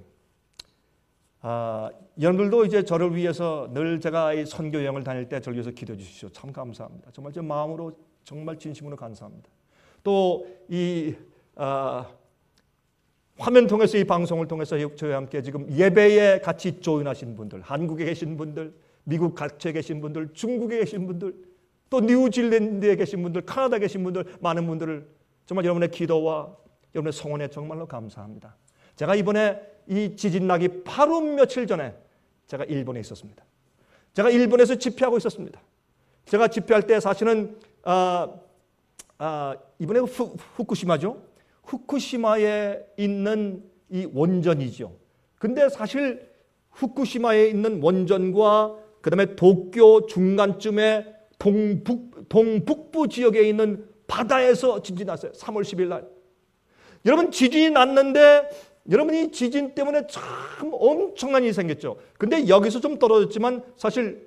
여러분들도 이제 저를 위해서 늘 제가 이 선교 여행을 다닐 때 저를 위해서 기도해 주십시오. 참 감사합니다. 정말 제 마음으로 정말 진심으로 감사합니다. 또 이 화면 통해서, 이 방송을 통해서 저희와 함께 지금 예배에 같이 조인하신 분들, 한국에 계신 분들, 미국 각처에 계신 분들, 중국에 계신 분들, 또 뉴질랜드에 계신 분들, 카나다에 계신 분들, 많은 분들을 정말 여러분의 기도와 여러분의 성원에 정말로 감사합니다. 제가 이번에 이 지진 나기 바로 며칠 전에 제가 일본에 있었습니다. 제가 일본에서 집회하고 있었습니다. 제가 집회할 때 사실은 이번에 후쿠시마죠. 후쿠시마에 있는 이 원전이죠. 근데 사실 후쿠시마에 있는 원전과 그다음에 도쿄 중간쯤에 동북부 지역에 있는 바다에서 지진이 났어요. 3월 10일 날. 여러분, 지진이 났는데 여러분이 지진 때문에 참 엄청난 일이 생겼죠. 근데 여기서 좀 떨어졌지만 사실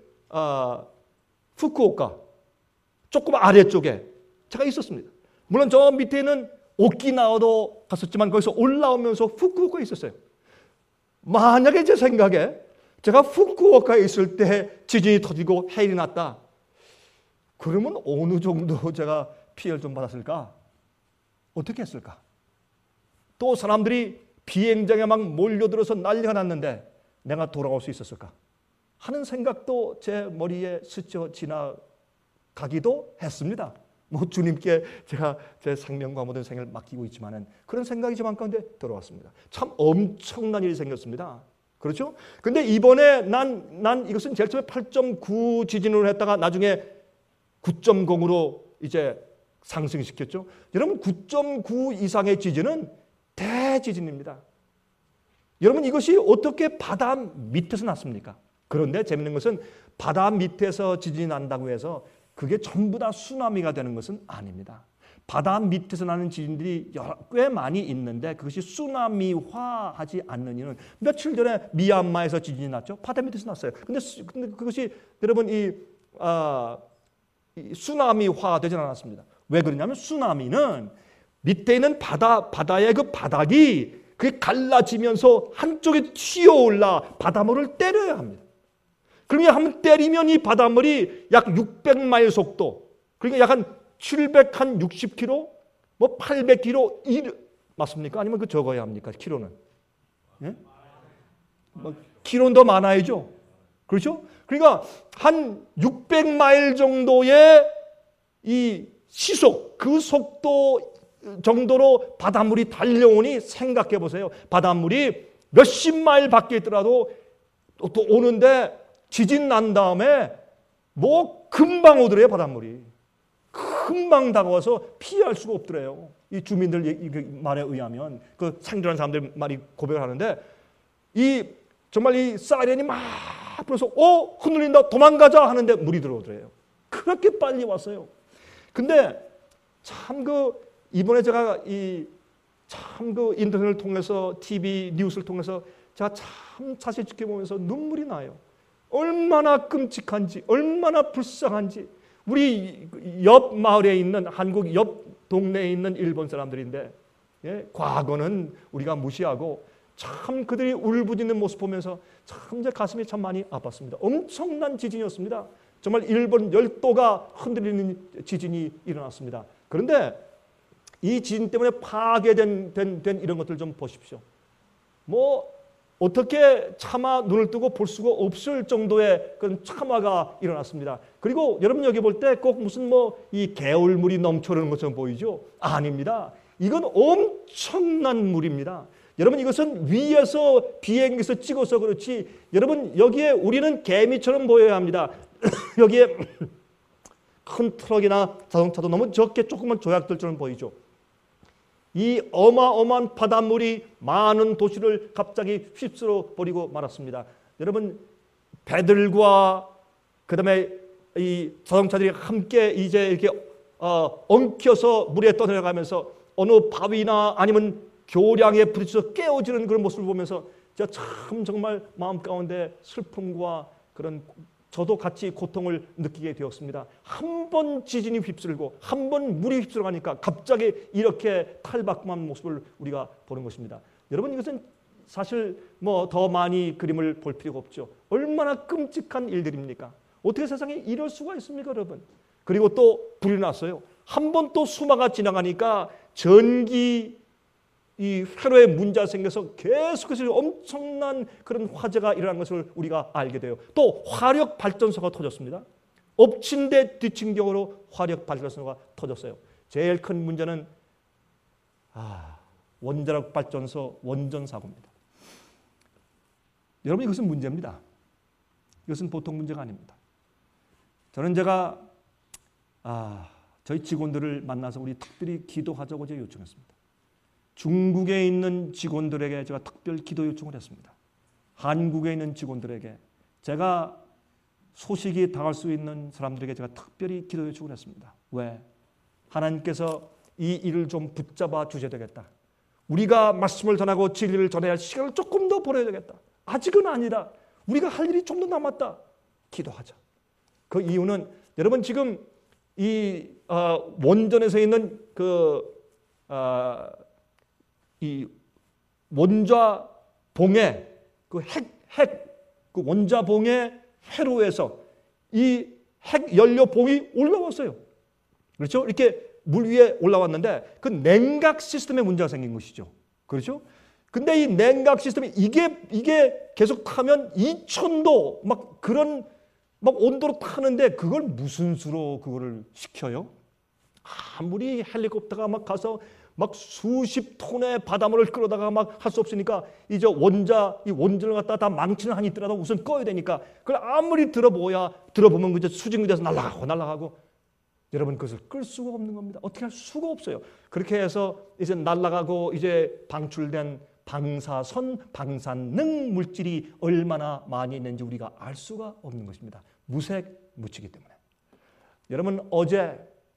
후쿠오카 조금 아래쪽에 제가 있었습니다. 물론 저 밑에는 오키나와도 갔었지만 거기서 올라오면서 후쿠오카에 있었어요. 만약에 제 생각에 제가 후쿠오카에 있을 때 지진이 터지고 해일이 났다. 그러면 어느 정도 제가 피해를 좀 받았을까? 어떻게 했을까? 또 사람들이 비행장에 막 몰려들어서 난리가 났는데 내가 돌아올 수 있었을까? 하는 생각도 제 머리에 스쳐 지나가기도 했습니다. 뭐 주님께 제가 제 생명과 모든 생을 맡기고 있지만은 그런 생각이 제 마음 가운데 들어왔습니다. 참 엄청난 일이 생겼습니다. 그렇죠? 근데 이번에 난 이것은 제일 처음에 8.9 지진으로 했다가 나중에 9.0으로 이제 상승시켰죠. 여러분, 9.9 이상의 지진은 대지진입니다. 여러분, 이것이 어떻게 바다 밑에서 났습니까? 그런데 재밌는 것은 바다 밑에서 지진이 난다고 해서 그게 전부 다 쓰나미가 되는 것은 아닙니다. 바다 밑에서 나는 지진들이 꽤 많이 있는데 그것이 쓰나미화하지 않는 이유는 며칠 전에 미얀마에서 지진이 났죠. 바다 밑에서 났어요. 근데 그것이 여러분 이 쓰나미화되지 않았습니다. 왜 그러냐면 쓰나미는 밑에 있는 바다의 그 바닥이 그게 갈라지면서 한쪽에 튀어올라 바닷물을 때려야 합니다. 그러면 한번 때리면 이 바닷물이 약 600마일 속도, 그러니까 약 한 760km, 뭐 800km 맞습니까? 아니면 그 적어야 합니까? 키로는? 예? 뭐 키로는 더 많아야죠. 그렇죠? 그러니까 한 600마일 정도의 이 시속, 그 속도 정도로 바닷물이 달려오니 생각해 보세요. 바닷물이 몇십 마일 밖에 있더라도 또 오는데 지진 난 다음에 뭐 금방 오더래요, 바닷물이. 금방 다가와서 피할 수가 없더래요. 이 주민들 말에 의하면, 그 생존한 사람들 말이 고백을 하는데, 정말 이 사이렌이 막 불어서 흔들린다, 도망가자 하는데 물이 들어오더래요. 그렇게 빨리 왔어요. 근데 참 이번에 제가 인터넷을 통해서, TV 뉴스를 통해서 제가 참 자세히 지켜보면서 눈물이 나요. 얼마나 끔찍한지, 얼마나 불쌍한지. 우리 옆 마을에 있는, 한국 옆 동네에 있는 일본 사람들인데, 과거는 우리가 무시하고 참 그들이 울부짖는 모습 보면서 참 제 가슴이 참 많이 아팠습니다. 엄청난 지진이었습니다. 정말 일본 열도가 흔들리는 지진이 일어났습니다. 그런데 이 지진 때문에 파괴된 이런 것들 좀 보십시오. 어떻게 차마 눈을 뜨고 볼 수가 없을 정도의 그런 참화가 일어났습니다. 그리고 여러분 여기 볼 때 꼭 무슨 이 개울물이 넘쳐흐르는 것처럼 보이죠? 아닙니다. 이건 엄청난 물입니다. 여러분 이것은 위에서 비행기에서 찍어서 그렇지, 여러분 여기에 우리는 개미처럼 보여야 합니다. 여기에 큰 트럭이나 자동차도 너무 적게 조그만 조약들처럼 보이죠. 이 어마어마한 바닷물이 많은 도시를 갑자기 휩쓸어 버리고 말았습니다. 여러분 배들과 그다음에 이 자동차들이 함께 이제 이렇게 엉켜서 물에 떠내려가면서 어느 바위나 아니면 교량에 부딪혀서 깨어지는 그런 모습을 보면서 제가 참 정말 마음 가운데 슬픔과 그런 저도 같이 고통을 느끼게 되었습니다. 한 번 지진이 휩쓸고 한 번 물이 휩쓸어 가니까 갑자기 이렇게 탈바꿈한 모습을 우리가 보는 것입니다. 여러분 이것은 사실 더 많이 그림을 볼 필요가 없죠. 얼마나 끔찍한 일들입니까? 어떻게 세상에 이럴 수가 있습니까, 여러분? 그리고 또 불이 났어요. 한 번 또 수마가 지나가니까 전기 이 회로에 문제가 생겨서 계속해서 엄청난 그런 화재가 일어난 것을 우리가 알게 돼요. 또 화력 발전소가 터졌습니다. 엎친 데 뒤친 경우로 화력 발전소가 터졌어요. 제일 큰 문제는 원자력 발전소 원전 사고입니다. 여러분 이것은 문제입니다. 이것은 보통 문제가 아닙니다. 저는 제가 저희 직원들을 만나서 우리 특별히 기도하자고 제가 요청했습니다. 중국에 있는 직원들에게 제가 특별 기도 요청을 했습니다. 한국에 있는 직원들에게, 제가 소식이 닿을 수 있는 사람들에게 제가 특별히 기도 요청을 했습니다. 왜? 하나님께서 이 일을 좀 붙잡아 주셔야 되겠다. 우리가 말씀을 전하고 진리를 전해야 할 시간을 조금 더 보내야 되겠다. 아직은 아니다. 우리가 할 일이 좀 더 남았다. 기도하자. 그 이유는 여러분 지금 이 원전에서 있는 이 원자봉의 그 원자봉의 회로에서 이 핵 연료봉이 올라왔어요. 그렇죠? 이렇게 물 위에 올라왔는데 그 냉각 시스템에 문제가 생긴 것이죠. 그렇죠? 근데 이 냉각 시스템이 이게 계속 타면 2000도 막 그런 온도로 타는데 그걸 무슨 수로 그거를 시켜요? 아무리 헬리콥터가 막 가서 막 수십 톤의 바닷물을 끌어다가 막 할 수 없으니까 이제 이 원전을 갖다 다 망치는 한이 있더라도 우선 꺼야 되니까 그걸 아무리 들어보면 이제 수직무대에서 날아가고 여러분 그것을 끌 수가 없는 겁니다. 어떻게 할 수가 없어요. 그렇게 해서 이제 날아가고 이제 방출된 방사능 물질이 얼마나 많이 있는지 우리가 알 수가 없는 것입니다. 무색무취이기 때문에. 여러분 어제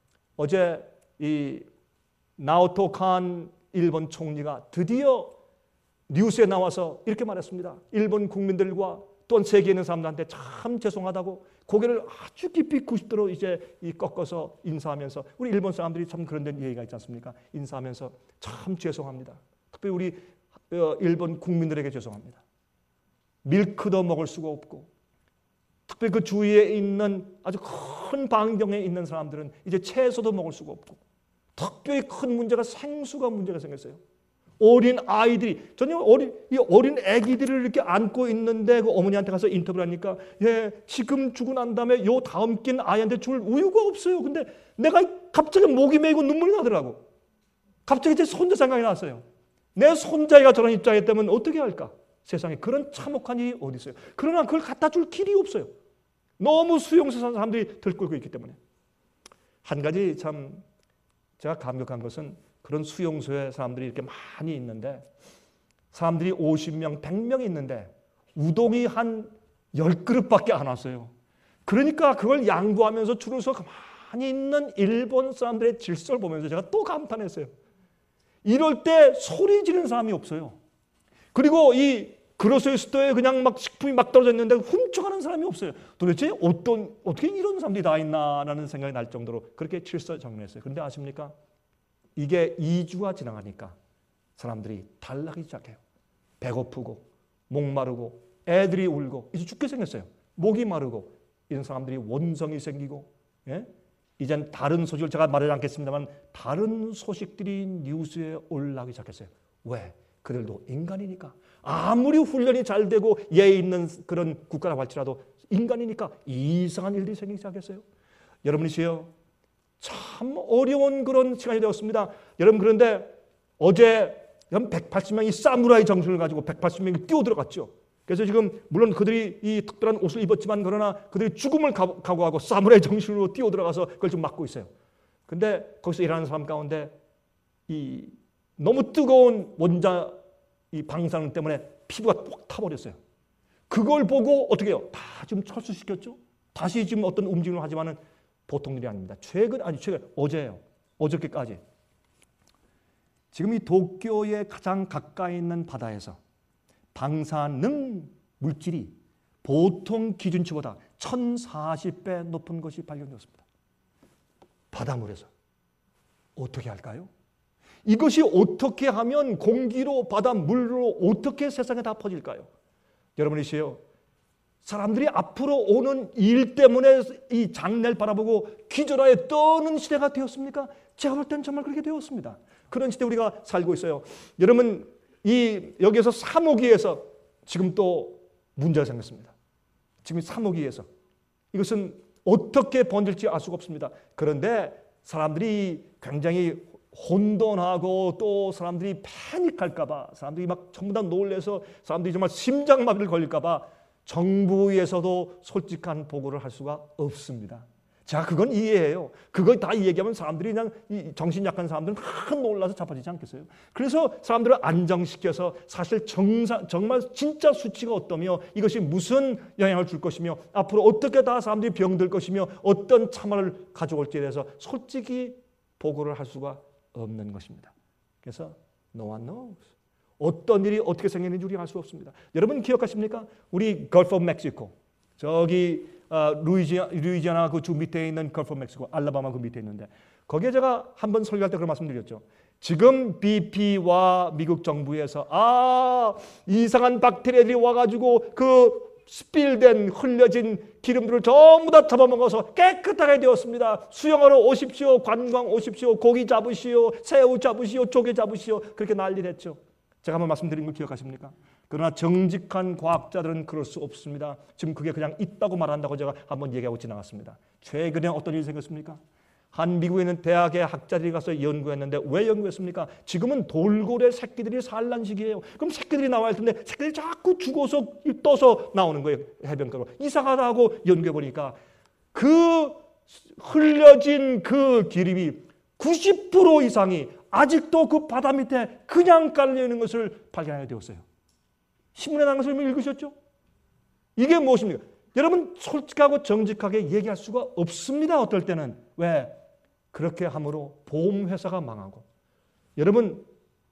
이 나오토 칸 일본 총리가 드디어 뉴스에 나와서 이렇게 말했습니다. 일본 국민들과 또한 세계에 있는 사람들한테 참 죄송하다고 고개를 아주 깊이 90도로 이제 꺾어서 인사하면서, 우리 일본 사람들이 참 그런 데 얘기가 있지 않습니까? 인사하면서 참 죄송합니다. 특별히 우리 일본 국민들에게 죄송합니다. 밀크도 먹을 수가 없고, 특별히 그 주위에 있는 아주 큰 반경에 있는 사람들은 이제 채소도 먹을 수가 없고, 특별히 큰 문제가 생수가 문제가 생겼어요. 어린 아이들이, 전혀 어린 아기들을 이렇게 안고 있는데 그 어머니한테 가서 인터뷰를 하니까 지금 주고 난 다음에 요 다음 낀 아이한테 줄 우유가 없어요. 근데 내가 갑자기 목이 메이고 눈물이 나더라고. 갑자기 제 손자 생각이 났어요. 내 손자가 저런 입장이었다면 어떻게 할까? 세상에 그런 참혹한 일이 어디 있어요? 그러나 그걸 갖다 줄 길이 없어요. 너무 수용소 사람들이 들끓고 있기 때문에. 한 가지 참 제가 감격한 것은 그런 수용소에 사람들이 이렇게 많이 있는데 사람들이 50명, 100명이 있는데 우동이 한 10그릇밖에 안 왔어요. 그러니까 그걸 양보하면서 줄을 서 가만히 있는 일본 사람들의 질서를 보면서 제가 또 감탄했어요. 이럴 때 소리 지르는 사람이 없어요. 그리고 이 그로서의 수도에 그냥 막 식품이 막 떨어져 있는데 훔쳐가는 사람이 없어요. 도대체 어떻게 이런 사람들이 다 있나라는 생각이 날 정도로 그렇게 질서 정리했어요. 그런데 아십니까? 이게 2주가 지나가니까 사람들이 달라기 시작해요. 배고프고 목마르고 애들이 울고 이제 죽게 생겼어요. 목이 마르고 이런 사람들이 원성이 생기고 예? 이젠 다른 소식을 제가 말하지 않겠습니다만 다른 소식들이 뉴스에 올라오기 시작했어요. 왜? 그들도 인간이니까. 아무리 훈련이 잘 되고 예의 있는 그런 국가라고 할지라도 인간이니까 이상한 일들이 생기기 시작했어요. 여러분이시여 참 어려운 그런 시간이 되었습니다. 여러분 그런데 어제 180명이 사무라이 정신을 가지고 180명이 뛰어들어갔죠. 그래서 지금 물론 그들이 이 특별한 옷을 입었지만 그러나 그들이 죽음을 각오하고 사무라이 정신으로 뛰어들어가서 그걸 좀 막고 있어요. 근데 거기서 일하는 사람 가운데 이 너무 뜨거운 원자 이 방사능 때문에 피부가 꼭 타버렸어요. 그걸 보고 어떻게 해요? 다 지금 철수시켰죠. 다시 지금 어떤 움직임을 하지만은 보통 일이 아닙니다. 최근 어제예요. 어저께까지 지금 이 도쿄에 가장 가까이 있는 바다에서 방사능 물질이 보통 기준치보다 1040배 높은 것이 발견되었습니다. 바닷물에서. 어떻게 할까요? 이것이 어떻게 하면 공기로 바닷물로 어떻게 세상에 다 퍼질까요? 여러분이시여 사람들이 앞으로 오는 일 때문에 이 장래를 바라보고 기절하에 떠는 시대가 되었습니까? 제가 볼 때는 정말 그렇게 되었습니다. 그런 시대에 우리가 살고 있어요. 여러분 여기에서 3호기에서 지금 또 문제가 생겼습니다. 지금 3호기에서 이것은 어떻게 번질지 알 수가 없습니다. 그런데 사람들이 굉장히 혼돈하고 또 사람들이 패닉할까 봐 사람들이 막 전부 다 놀래서 사람들이 정말 심장마비를 걸릴까 봐 정부에서도 솔직한 보고를 할 수가 없습니다. 자, 그건 이해해요. 그거 다 얘기하면 사람들이 그냥 정신 약한 사람들은 큰 놀라서 자빠지지 않겠어요? 그래서 사람들을 안정시켜서 사실 정말 진짜 수치가 어떠며 이것이 무슨 영향을 줄 것이며 앞으로 어떻게 다 사람들이 병들 것이며 어떤 참화를 가져올지에 대해서 솔직히 보고를 할 수가 없는 것입니다. 그래서 no one knows. 어떤 일이 어떻게 생기는지 우리가 알 수 없습니다. 여러분 기억하십니까? 우리 Gulf of Mexico 저기 루이지아나 그 주 밑에 있는 Gulf of Mexico 알라바마 그 밑에 있는데 거기에 제가 한번 설교할 때 그런 말씀드렸죠. 지금 BP와 미국 정부에서 이상한 박테리아들이 와가지고 그 스필된 흘려진 기름들을 전부 다 잡아먹어서 깨끗하게 되었습니다. 수영하러 오십시오. 관광 오십시오. 고기 잡으시오. 새우 잡으시오. 조개 잡으시오. 그렇게 난리를 했죠. 제가 한번 말씀드린 걸 기억하십니까? 그러나 정직한 과학자들은 그럴 수 없습니다. 지금 그게 그냥 있다고 말한다고 제가 한번 얘기하고 지나갔습니다. 최근에 어떤 일이 생겼습니까? 한 미국에 있는 대학의 학자들이 가서 연구했는데 왜 연구했습니까? 지금은 돌고래 새끼들이 산란 시기예요. 그럼 새끼들이 나와야 할 텐데 새끼들이 자꾸 죽어서 떠서 나오는 거예요. 해변가로. 이상하다 하고 연구해보니까 그 흘려진 그 기름이 90% 이상이 아직도 그 바다 밑에 그냥 깔려있는 것을 발견하게 되었어요. 신문에 나온 것을 읽으셨죠? 이게 무엇입니까? 여러분 솔직하고 정직하게 얘기할 수가 없습니다. 어떨 때는. 왜? 그렇게 함으로 보험회사가 망하고 여러분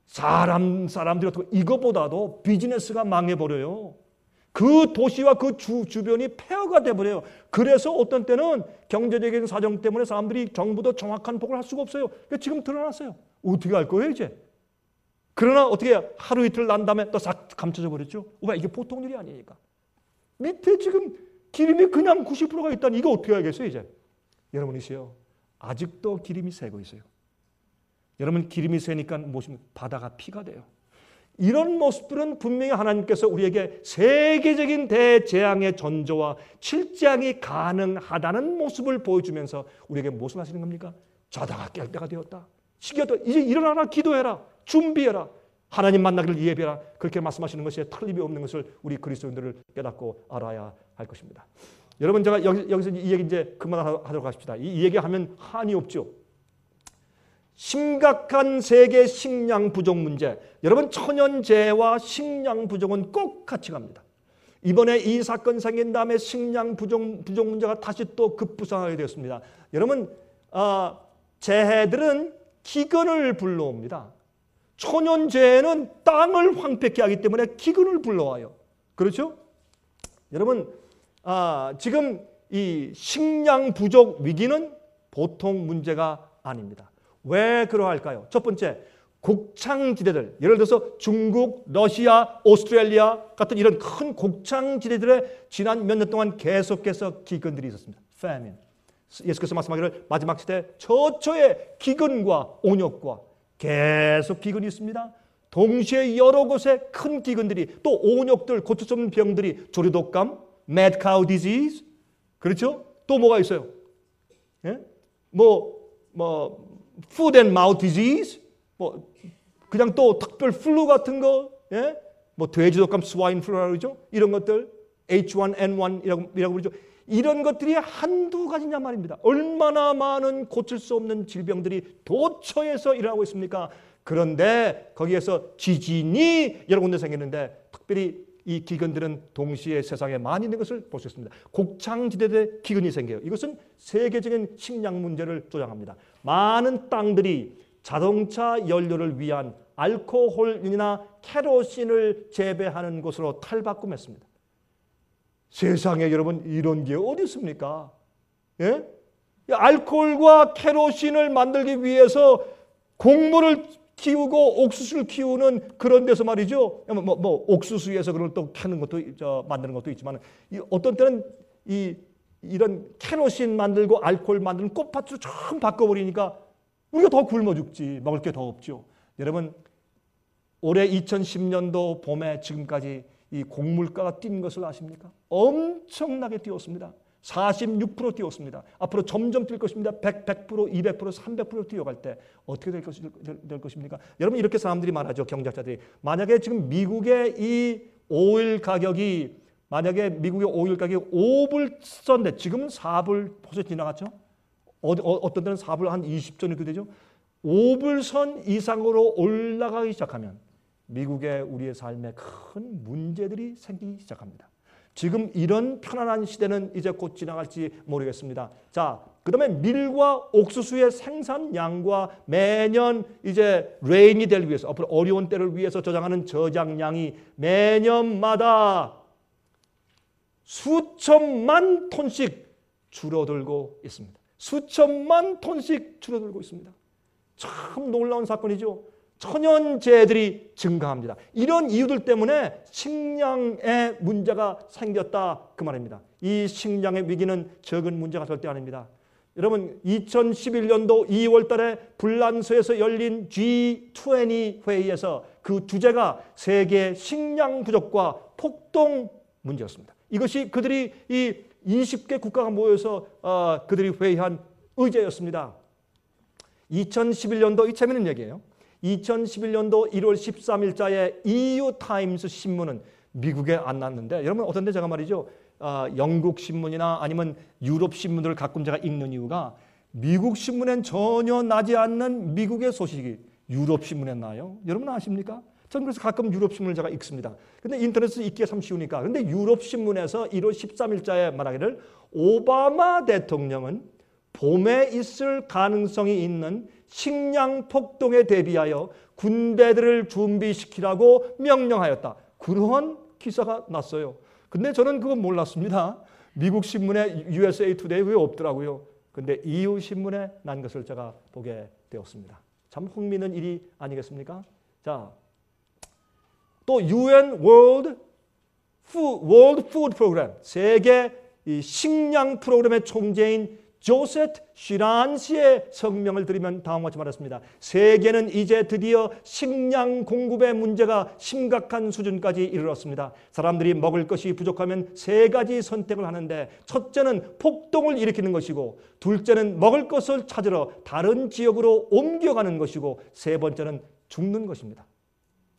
사람들이 어떻게 이거보다도 비즈니스가 망해버려요. 그 도시와 그 주변이 폐허가 돼버려요. 그래서 어떤 때는 경제적인 사정 때문에 사람들이 정부도 정확한 보고를 할 수가 없어요. 그러니까 지금 드러났어요. 어떻게 할 거예요 이제? 그러나 어떻게 해요? 하루 이틀 난 다음에 또 싹 감춰져 버렸죠. 왜? 이게 보통 일이 아니니까. 밑에 지금 기름이 그냥 90%가 있다니 이거 어떻게 하겠어요 이제? 여러분이시여 아직도 기름이 새고 있어요. 여러분 기름이 새니까 무엇입니까? 바다가 피가 돼요. 이런 모습들은 분명히 하나님께서 우리에게 세계적인 대재앙의 전조와 실재앙이 가능하다는 모습을 보여주면서 우리에게 무엇을 하시는 겁니까? 자다가 깰 때가 되었다. 시기였다. 이제 일어나라 기도해라. 준비해라. 하나님 만나기를 예비하라. 그렇게 말씀하시는 것이 틀림이 없는 것을 우리 그리스도인들을 깨닫고 알아야 할 것입니다. 여러분, 제가 여기서 이 얘기 이제 그만하도록 하십시다. 이 얘기하면 한이 없죠. 심각한 세계 식량 부족 문제. 여러분, 천연재해와 식량 부족은 꼭 같이 갑니다. 이번에 이 사건 생긴 다음에 식량 부족 문제가 다시 또 급부상하게 되었습니다. 여러분, 재해들은 기근을 불러옵니다. 천연재해는 땅을 황폐케 하기 때문에 기근을 불러와요. 그렇죠? 여러분, 지금 이 식량 부족 위기는 보통 문제가 아닙니다. 왜 그러할까요? 첫 번째, 곡창지대들, 예를 들어서 중국, 러시아, 오스트레일리아 같은 이런 큰 곡창지대들에 지난 몇 년 동안 계속해서 기근들이 있었습니다. famine. 예수께서 말씀하기를 마지막 시대 처처의 기근과 온역과 계속 기근이 있습니다. 동시에 여러 곳에 큰 기근들이, 또 온역들, 고칠 수 없는 병들이, 조류독감, mad cow disease, 그렇죠? 또 뭐가 있어요? 예? food and mouth disease, 그냥 또 특별 플루 같은 거, 예? 돼지독감, 스와인 플루라고 그러죠? 이런 것들, H1N1이라고 부르죠. 이런 것들이 한두 가지냐 말입니다. 얼마나 많은 고칠 수 없는 질병들이 도처에서 일어나고 있습니까? 그런데 거기에서 지진이 여러 군데 생기는데 특별히 이 기근들은 동시에 세상에 많이 있는 것을 볼 수 있습니다. 곡창지대에 기근이 생겨요. 이것은 세계적인 식량 문제를 조장합니다. 많은 땅들이 자동차 연료를 위한 알코올이나 케로신을 재배하는 곳으로 탈바꿈했습니다. 세상에 여러분, 이런 게 어디 있습니까? 예? 알코올과 케로신을 만들기 위해서 곡물을 키우고 옥수수를 키우는 그런 데서 말이죠. 옥수수에서 그걸 또 캐는 것도 만드는 것도 있지만, 어떤 때는 이런 케로신 만들고 알코올 만드는 꽃밭으로 좀 바꿔버리니까 우리가 더 굶어 죽지. 먹을 게 더 없죠. 여러분, 올해 2010년도 봄에 지금까지 이 곡물가가 뛴 것을 아십니까? 엄청나게 뛰었습니다. 46% 뛰었습니다. 앞으로 점점 뛸 것입니다. 100%, 200%, 300% 뛰어갈 때 어떻게 될 것입니까? 여러분, 이렇게 사람들이 말하죠. 경제학자들이. 만약에 지금 미국의 이 오일 가격이 5불 썼는데 지금은 4불 벌써 지나갔죠? 어떤 때는 4불 한 20전 이렇게 되죠? 5불 선 이상으로 올라가기 시작하면 미국의 우리의 삶에 큰 문제들이 생기기 시작합니다. 지금 이런 편안한 시대는 이제 곧 지나갈지 모르겠습니다. 자, 그다음에 밀과 옥수수의 생산량과 매년 이제 레인이 될 위해서, 앞으로 어려운 때를 위해서 저장하는 저장량이 매년마다 수천만 톤씩 줄어들고 있습니다. 수천만 톤씩 줄어들고 있습니다. 참 놀라운 사건이죠. 천연재해들이 증가합니다. 이런 이유들 때문에 식량의 문제가 생겼다 그 말입니다. 이 식량의 위기는 적은 문제가 절대 아닙니다. 여러분, 2011년도 2월 달에 불란서에서 열린 G20 회의에서 그 주제가 세계 식량 부족과 폭동 문제였습니다. 이것이 그들이 이 20개 국가가 모여서 그들이 회의한 의제였습니다. 2011년도, 이 재미있는 얘기예요. 2011년도 1월 13일자에 EU 타임스 신문은 미국에 안 났는데, 여러분 어떤 데 제가 말이죠, 영국 신문이나 아니면 유럽 신문들을 가끔 제가 읽는 이유가 미국 신문엔 전혀 나지 않는 미국의 소식이 유럽 신문에 나요. 여러분 아십니까? 저는 그래서 가끔 유럽 신문을 제가 읽습니다. 근데 인터넷에서 읽기가 참 쉬우니까. 근데 유럽 신문에서 1월 13일자에 말하기를 오바마 대통령은 봄에 있을 가능성이 있는 식량 폭동에 대비하여 군대들을 준비시키라고 명령하였다. 그러한 기사가 났어요. 근데 저는 그건 몰랐습니다. 미국 신문에 USA Today 왜 없더라고요. 근데 EU 신문에 난 것을 제가 보게 되었습니다. 참 흥미있는 일이 아니겠습니까? 자, 또 UN World Food Program, 세계 식량 프로그램의 총재인 조세트 시란시의 성명을 들으면 다음과 같이 말했습니다. 세계는 이제 드디어 식량 공급의 문제가 심각한 수준까지 이르렀습니다. 사람들이 먹을 것이 부족하면 세 가지 선택을 하는데, 첫째는 폭동을 일으키는 것이고, 둘째는 먹을 것을 찾으러 다른 지역으로 옮겨가는 것이고, 세 번째는 죽는 것입니다.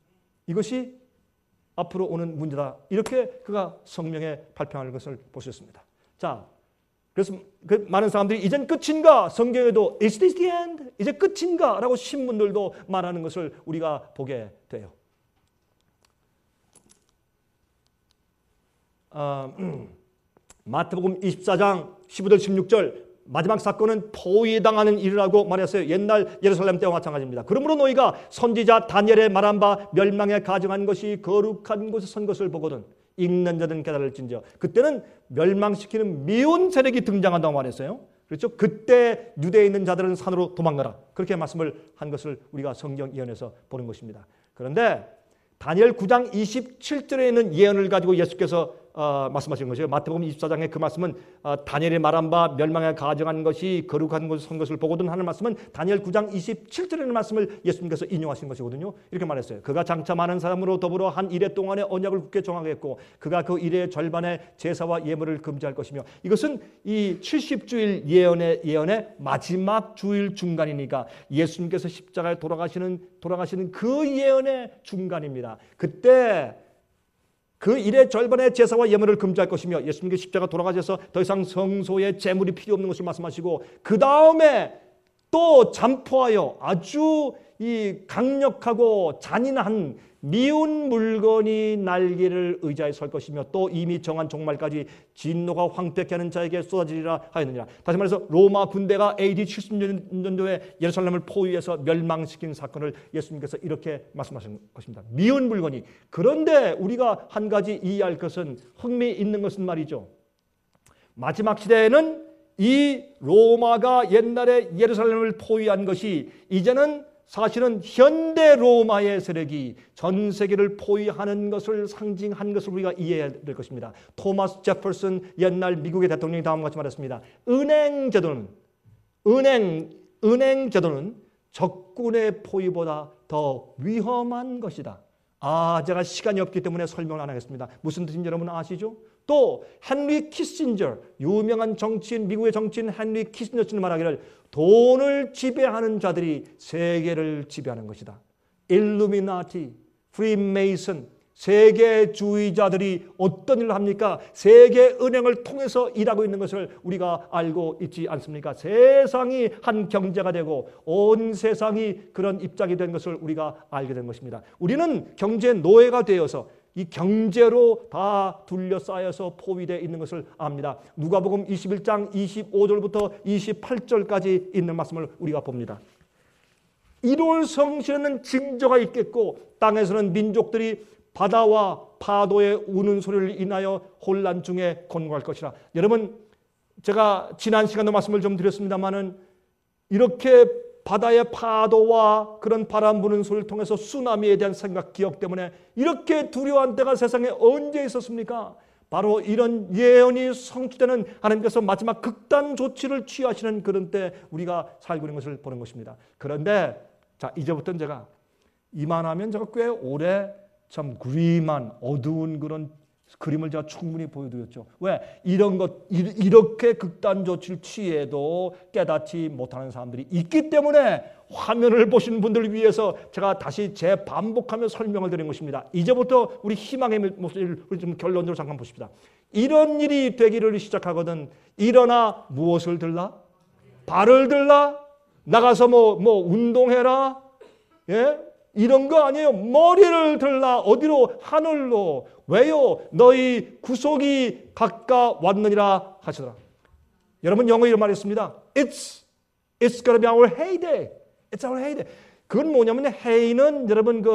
이것이 앞으로 오는 문제다. 이렇게 그가 성명에 발표하는 것을 보셨습니다. 자, 그래서 그 많은 사람들이 이젠 끝인가? 성경에도 Is this the end? 이제 끝인가? 라고 신문들도 말하는 것을 우리가 보게 돼요. 마태복음 24장 15절 16절 마지막 사건은 포위당하는 일이라고 말했어요. 옛날 예루살렘 때와 마찬가지입니다. 그러므로 너희가 선지자 다니엘의 말한 바 멸망에 가증한 것이 거룩한 곳에 선 것을 보거든 읽는 자들은 깨달을진저. 그때는 멸망시키는 미운 세력이 등장한다고 말했어요. 그렇죠? 그때 유대에 있는 자들은 산으로 도망가라. 그렇게 말씀을 한 것을 우리가 성경 예언에서 보는 것입니다. 그런데 다니엘 9장 27절에 있는 예언을 가지고 예수께서 말씀하신 것이에요. 마태복음 24장의 그 말씀은 다니엘이 말한 바 멸망에 가증한 것이 거룩한 곳에 선 것을 보거든 하는 말씀은 다니엘 9장 27절에 있는 말씀을 예수님께서 인용하신 것이거든요. 이렇게 말했어요. 그가 장차 많은 사람으로 더불어 한 이래 동안의 언약을 굳게 정하겠고 그가 그 이래의 절반의 제사와 예물을 금지할 것이며 이것은 이 70주일 예언의 마지막 주일 중간이니까 예수님께서 십자가에 돌아가시는 그 예언의 중간입니다. 그때 그 일의 절반의 제사와 예물을 금지할 것이며 예수님께 십자가 돌아가셔서 더 이상 성소에 제물이 필요 없는 것을 말씀하시고 그 다음에 또 잠포하여 아주 이 강력하고 잔인한 미운 물건이 날개를 의자에 설 것이며 또 이미 정한 종말까지 진노가 황폐케 하는 자에게 쏟아지리라 하였느니라. 다시 말해서 로마 군대가 AD 70년도에 예루살렘을 포위해서 멸망시킨 사건을 예수님께서 이렇게 말씀하신 것입니다. 미운 물건이. 그런데 우리가 한 가지 이해할 것은 흥미있는 것은 말이죠. 마지막 시대에는 이 로마가 옛날에 예루살렘을 포위한 것이 이제는 사실은 현대 로마의 세력이 전 세계를 포위하는 것을 상징한 것을 우리가 이해해야 될 것입니다. 토마스 제퍼슨 옛날 미국의 대통령이 다음과 같이 말했습니다. 은행 제도는 적군의 포위보다 더 위험한 것이다. 제가 시간이 없기 때문에 설명을 안 하겠습니다. 무슨 뜻인지 여러분 아시죠? 또 헨리 키신저, 유명한 정치인, 미국의 정치인 헨리 키신저 씨는 말하기를 돈을 지배하는 자들이 세계를 지배하는 것이다. 일루미나티, 프리메이슨, 세계주의자들이 어떤 일을 합니까? 세계은행을 통해서 일하고 있는 것을 우리가 알고 있지 않습니까? 세상이 한 경제가 되고 온 세상이 그런 입장이 된 것을 우리가 알게 된 것입니다. 우리는 경제 노예가 되어서 이 경제로 다 둘러싸여서 포위되어 있는 것을 압니다. 누가복음 21장 25절부터 28절까지 있는 말씀을 우리가 봅니다. 1월 성실에는 징조가 있겠고 땅에서는 민족들이 바다와 파도의 우는 소리를 인하여 혼란 중에 곤고할 것이라. 여러분, 제가 지난 시간도 말씀을 좀 드렸습니다마는 이렇게 바다의 파도와 그런 바람 부는 소리를 통해서 쓰나미에 대한 생각, 기억 때문에 이렇게 두려워한 때가 세상에 언제 있었습니까? 바로 이런 예언이 성취되는 하나님께서 마지막 극단 조치를 취하시는 그런 때 우리가 살고 있는 것을 보는 것입니다. 그런데 자, 이제부터는 제가 이만하면 제가 꽤 오래 참 그림한 어두운 그런 그림을 제가 충분히 보여드렸죠. 왜? 이렇게 극단 조치를 취해도 깨닫지 못하는 사람들이 있기 때문에 화면을 보시는 분들을 위해서 제가 다시 재반복하며 설명을 드린 것입니다. 이제부터 우리 희망의 모습을 좀 결론적으로 잠깐 보십시다. 이런 일이 되기를 시작하거든 일어나 무엇을 들라? 발을 들라? 나가서 뭐 운동해라? 예? 이런 거 아니에요. 머리를 들라. 어디로? 하늘로. 왜요? 너희 구속이 가까웠느니라 하시더라. 여러분 영어 이런 말이 있습니다. It's gonna be our heyday. It's our heyday. 그건 뭐냐면 해이는 여러분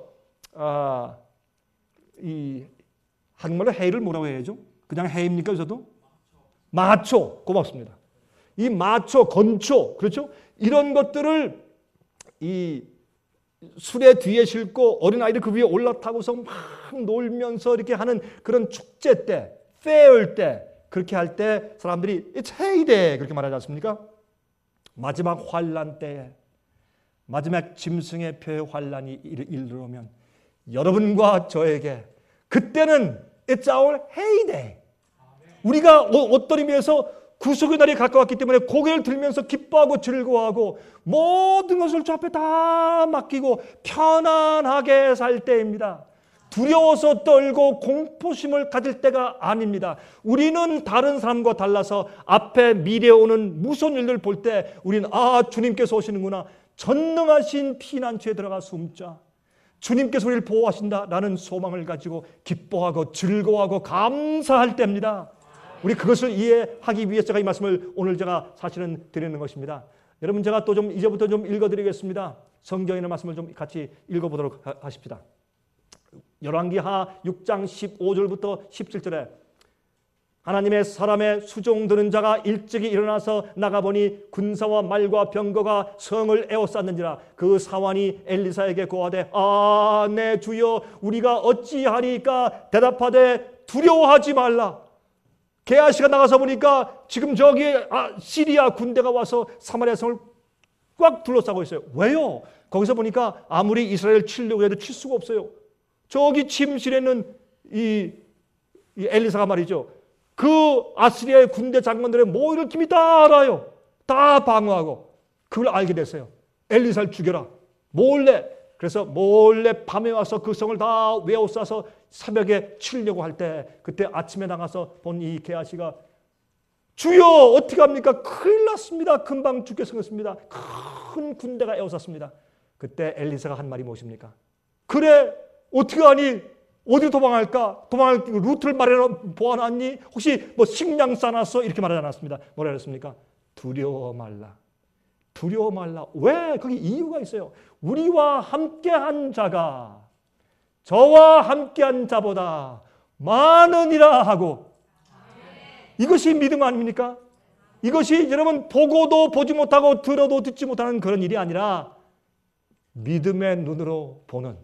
이 한국말로 해이를 뭐라고 해야죠? 그냥 해입니까 여기서도? 마초. 고맙습니다. 이 마초, 건초, 그렇죠? 이런 것들을 이 술에 뒤에 싣고 어린아이들 그 위에 올라타고서 막 놀면서 이렇게 하는 그런 축제 때, 페어 때, 그렇게 할 때 사람들이 It's heyday 그렇게 말하지 않습니까? 마지막 환란 때에 마지막 짐승의 표의 환란이 이르면 여러분과 저에게 그때는 It's our heyday. 우리가 어떤 의미에서 구속의 날이 가까웠기 때문에 고개를 들면서 기뻐하고 즐거워하고 모든 것을 주 앞에 다 맡기고 편안하게 살 때입니다. 두려워서 떨고 공포심을 가질 때가 아닙니다. 우리는 다른 사람과 달라서 앞에 미래에 오는 무서운 일들 볼 때 우리는 주님께서 오시는구나. 전능하신 피난처에 들어가 숨자. 주님께서 우리를 보호하신다라는 소망을 가지고 기뻐하고 즐거워하고 감사할 때입니다. 우리 그것을 이해하기 위해서 제가 이 말씀을 오늘 제가 사실은 드리는 것입니다. 여러분 제가 또 좀 이제부터 좀 읽어드리겠습니다. 성경에 있는 말씀을 좀 같이 읽어보도록 하십시다. 열왕기하 6장 15절부터 17절에 하나님의 사람의 수종드는 자가 일찍이 일어나서 나가보니 군사와 말과 병거가 성을 에워쌌는지라. 그 사환이 엘리사에게 고하되 내 주여 우리가 어찌하리까? 대답하되 두려워하지 말라. 게하시가 나가서 보니까 지금 저기 시리아 군대가 와서 사마리아 성을 꽉 둘러싸고 있어요. 왜요? 거기서 보니까 아무리 이스라엘 치려고 해도 칠 수가 없어요. 저기 침실에 있는 이 엘리사가 말이죠. 그 아시리아의 군대 장관들의 모든 힘이 다 알아요. 다 방어하고. 그걸 알게 됐어요. 엘리사를 죽여라. 몰래. 그래서 몰래 밤에 와서 그 성을 다 외워싸서 새벽에 치려고 할 때 그때 아침에 나가서 본 이 게하시가 주여 어떻게 합니까? 큰일 났습니다. 금방 죽게 생겼습니다. 큰 군대가 에워쌌습니다. 그때 엘리사가 한 말이 무엇입니까? 그래 어떻게 하니? 어디로 도망할까? 도망할 루트를 보아놨니? 혹시 뭐 식량 싸놨어? 이렇게 말하지 않았습니다. 뭐라 그랬습니까? 두려워 말라. 두려워 말라. 왜? 거기 이유가 있어요. 우리와 함께한 자가 저와 함께한 자보다 많으니라 하고. 이것이 믿음 아닙니까? 이것이 여러분 보고도 보지 못하고 들어도 듣지 못하는 그런 일이 아니라 믿음의 눈으로 보는,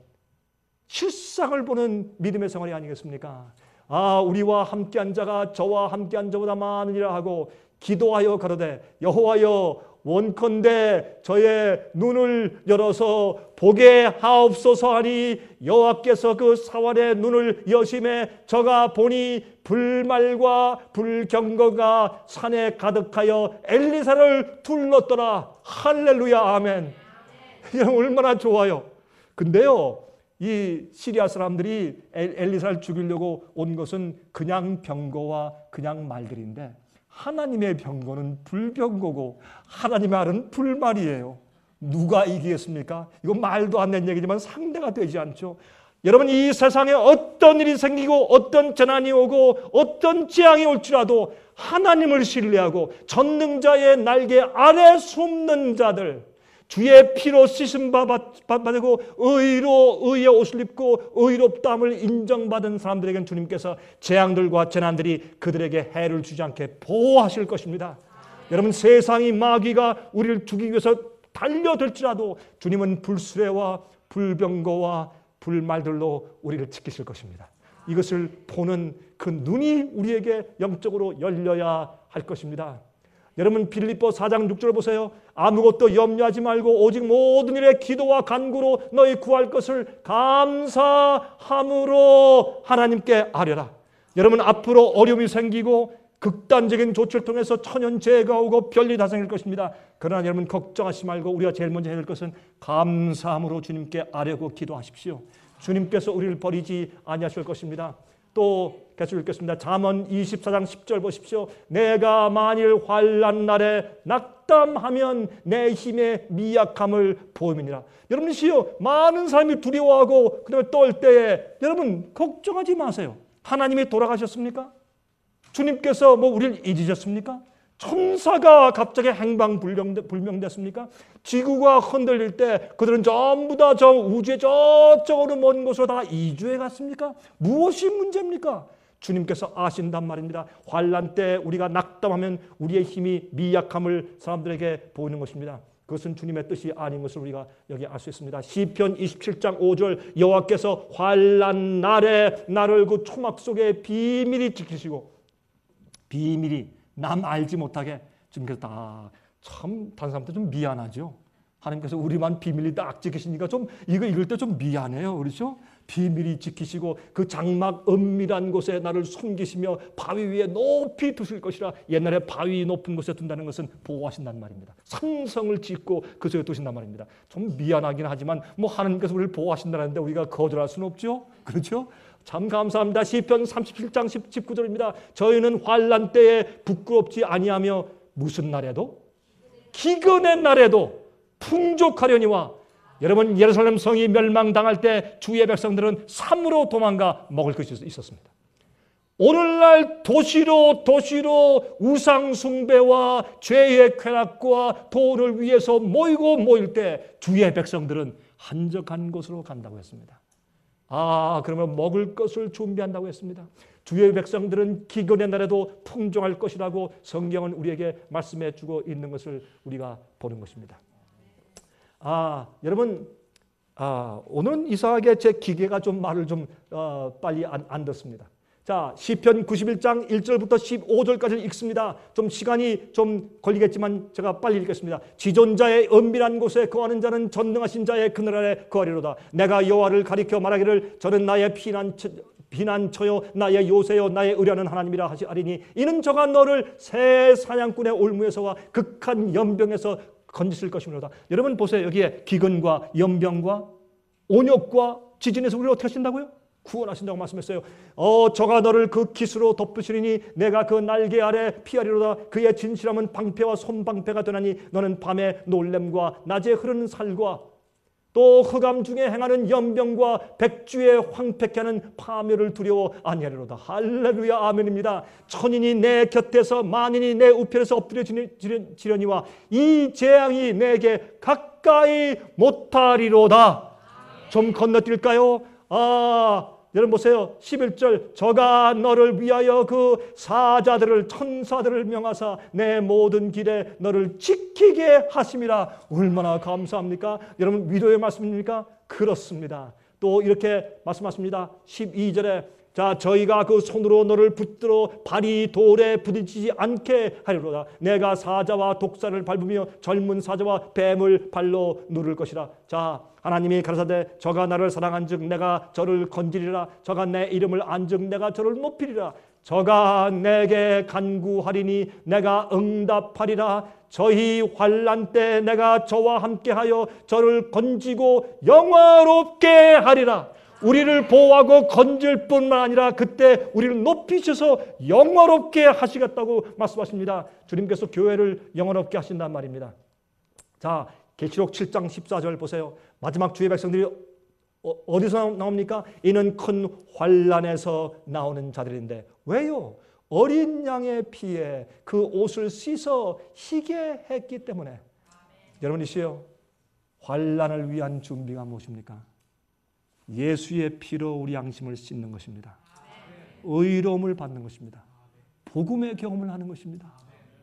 실상을 보는 믿음의 생활이 아니겠습니까? 우리와 함께한 자가 저와 함께한 자보다 많으니라 하고 기도하여 가로되 여호와여 원컨대 저의 눈을 열어서 보게 하옵소서 하니 여호와께서 그 사환의 눈을 여심해 저가 보니 불말과 불경거가 산에 가득하여 엘리사를 둘렀더라. 할렐루야 아멘. 얼마나 좋아요. 근데요 이 시리아 사람들이 엘리사를 죽이려고 온 것은 그냥 병거와 그냥 말들인데 하나님의 병거는 불병거고 하나님의 말은 불말이에요. 누가 이기겠습니까? 이거 말도 안 되는 얘기지만 상대가 되지 않죠. 여러분 이 세상에 어떤 일이 생기고 어떤 재난이 오고 어떤 재앙이 올지라도 하나님을 신뢰하고 전능자의 날개 아래 숨는 자들, 주의 피로 씻음 받고 의의 옷을 입고 의롭다함을 인정받은 사람들에게는 주님께서 재앙들과 재난들이 그들에게 해를 주지 않게 보호하실 것입니다. 여러분 세상이 마귀가 우리를 죽이기 위해서 달려들지라도 주님은 불수레와 불병거와 불말들로 우리를 지키실 것입니다. 이것을 보는 그 눈이 우리에게 영적으로 열려야 할 것입니다. 여러분 빌립보 4장 6절 보세요. 아무것도 염려하지 말고 오직 모든 일에 기도와 간구로 너희 구할 것을 감사함으로 하나님께 아뢰라. 여러분 앞으로 어려움이 생기고 극단적인 조치를 통해서 천연재해가 오고 별일이 다 생길 것입니다. 그러나 여러분 걱정하지 말고 우리가 제일 먼저 해야 될 것은 감사함으로 주님께 아뢰고 기도하십시오. 주님께서 우리를 버리지 아니하실 것입니다. 또 계속 읽겠습니다. 잠언 24장 10절 보십시오. 내가 만일 환난 날에 낙담하면 내 힘의 미약함을 보임이니라. 여러분 시여 많은 사람이 두려워하고 그다음에 떨 때에 여러분 걱정하지 마세요. 하나님이 돌아가셨습니까? 주님께서 우리를 잊으셨습니까? 천사가 갑자기 행방불명됐습니까? 지구가 흔들릴 때 그들은 전부 다 저 우주의 저쪽으로 먼 곳으로 다 이주해 갔습니까? 무엇이 문제입니까? 주님께서 아신단 말입니다. 환난 때 우리가 낙담하면 우리의 힘이 미약함을 사람들에게 보이는 것입니다. 그것은 주님의 뜻이 아닌 것을 우리가 여기 알 수 있습니다. 시편 27장 5절 여호와께서 환난 날에 나를 그 초막 속에 비밀히 지키시고 비밀이 남 알지 못하게 주님께서 참 다른 사람한테 좀 미안하죠. 하나님께서 우리만 비밀리 딱 지키시니까 좀 이거 읽을 때 좀 미안해요. 그렇죠? 비밀히 지키시고 그 장막 은밀한 곳에 나를 숨기시며 바위 위에 높이 두실 것이라. 옛날에 바위 높은 곳에 둔다는 것은 보호하신다는 말입니다. 산성을 짓고 그 속에 두신단 말입니다. 좀 미안하긴 하지만 하나님께서 우리를 보호하신다는데 우리가 거절할 수는 없죠. 그렇죠? 참 감사합니다. 시편 37장 19절입니다. 저희는 환난 때에 부끄럽지 아니하며 무슨 날에도? 기근의 날에도 풍족하려니와. 여러분, 예루살렘 성이 멸망당할 때 주의 백성들은 삶으로 도망가 먹을 것이 있었습니다. 오늘날 도시로 우상 숭배와 죄의 쾌락과 돈을 위해서 모일 때 주의 백성들은 한적한 곳으로 간다고 했습니다. 그러면 먹을 것을 준비한다고 했습니다. 주의 백성들은 기근의 날에도 풍족할 것이라고 성경은 우리에게 말씀해 주고 있는 것을 우리가 보는 것입니다. 여러분, 오늘은 이상하게 제 기계가 좀 말을 좀 빨리 안 듣습니다. 자, 시편 91장 1절부터 15절까지 읽습니다. 좀 시간이 좀 걸리겠지만 제가 빨리 읽겠습니다. 지존자의 은밀한 곳에 거하는 자는 전능하신 자의 그늘 아래 거하리로다. 내가 여호와를 가리켜 말하기를 저는 나의 피난처요 나의 요새요 나의 의뢰하는 하나님이라 하리니 이는 저가 너를 새 사냥꾼의 올무에서와 극한 연병에서 건지실 것이므로다. 여러분 보세요. 여기에 기근과 연병과 온역과 지진에서 우리를 어떻게 하신다고요? 구원하신다고 말씀했어요. 저가 너를 그 깃으로 덮으시리니 내가 그 날개 아래 피하리로다. 그의 진실함은 방패와 손방패가 되나니 너는 밤에 놀램과 낮에 흐르는 살과 또 흑암 중에 행하는 연병과 백주에 황폐케 하는 파멸을 두려워 아니하리로다. 할렐루야 아멘입니다. 천인이 내 곁에서 만인이 내 우편에서 엎드려지려니와 이 재앙이 내게 가까이 못하리로다. 좀 건너뛸까요? 여러분 보세요. 11절 저가 너를 위하여 그 사자들을 천사들을 명하사 내 모든 길에 너를 지키게 하심이라. 얼마나 감사합니까? 여러분 위로의 말씀입니까? 그렇습니다. 또 이렇게 말씀하십니다. 12절에 자 저희가 그 손으로 너를 붙들어 발이 돌에 부딪히지 않게 하리로다. 내가 사자와 독사를 밟으며 젊은 사자와 뱀을 발로 누를 것이라. 자 하나님이 가라사대 저가 나를 사랑한즉 내가 저를 건지리라. 저가 내 이름을 안즉 내가 저를 높이리라. 저가 내게 간구하리니 내가 응답하리라. 저희 환난 때 내가 저와 함께하여 저를 건지고 영화롭게 하리라. 우리를 보호하고 건질 뿐만 아니라 그때 우리를 높이셔서 영화롭게 하시겠다고 말씀하십니다. 주님께서 교회를 영화롭게 하신단 말입니다. 자, 계시록 7장 14절 보세요. 마지막 주의 백성들이 어디서 나옵니까? 이는 큰 환난에서 나오는 자들인데 왜요? 어린 양의 피에 그 옷을 씻어 희게 했기 때문에. 여러분 이시요 환난을 위한 준비가 무엇입니까? 예수의 피로 우리 양심을 씻는 것입니다. 의로움을 받는 것입니다. 복음의 경험을 하는 것입니다.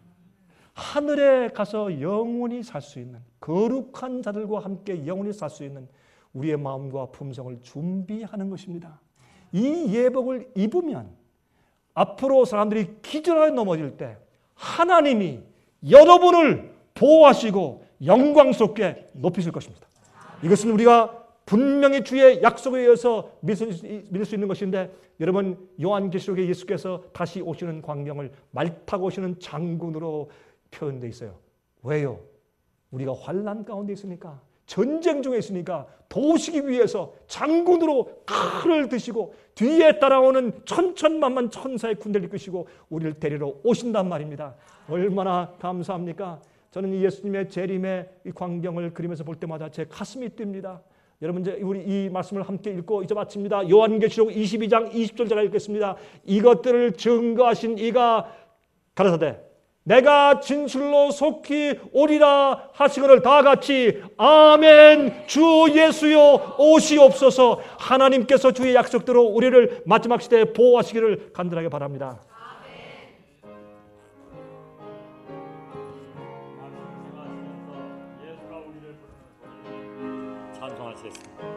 하늘에 가서 영원히 살 수 있는 거룩한 자들과 함께 영원히 살 수 있는 우리의 마음과 품성을 준비하는 것입니다. 이 예복을 입으면 앞으로 사람들이 기절하여 넘어질 때 하나님이 여러분을 보호하시고 영광스럽게 높이실 것입니다. 이것은 우리가 분명히 주의 약속에 의해서 믿을 수 있는 것인데 여러분 요한계시록에 예수께서 다시 오시는 광경을 말 타고 오시는 장군으로 표현되어 있어요. 왜요? 우리가 환난 가운데 있으니까 전쟁 중에 있으니까 도우시기 위해서 장군으로 칼을 드시고 뒤에 따라오는 천천만만 천사의 군대를 이끄시고 우리를 데리러 오신단 말입니다. 얼마나 감사합니까? 저는 이 예수님의 재림의 이 광경을 그리면서 볼 때마다 제 가슴이 뜁니다. 여러분 이제 우리 이 말씀을 함께 읽고 이제 마칩니다. 요한계시록 22장 20절 제가 읽겠습니다. 이것들을 증거하신 이가 가라사대 내가 진실로 속히 오리라 하시거늘 다 같이 아멘. 주 예수여 오시옵소서. 하나님께서 주의 약속대로 우리를 마지막 시대에 보호하시기를 간절하게 바랍니다. 찬송하시겠습니다.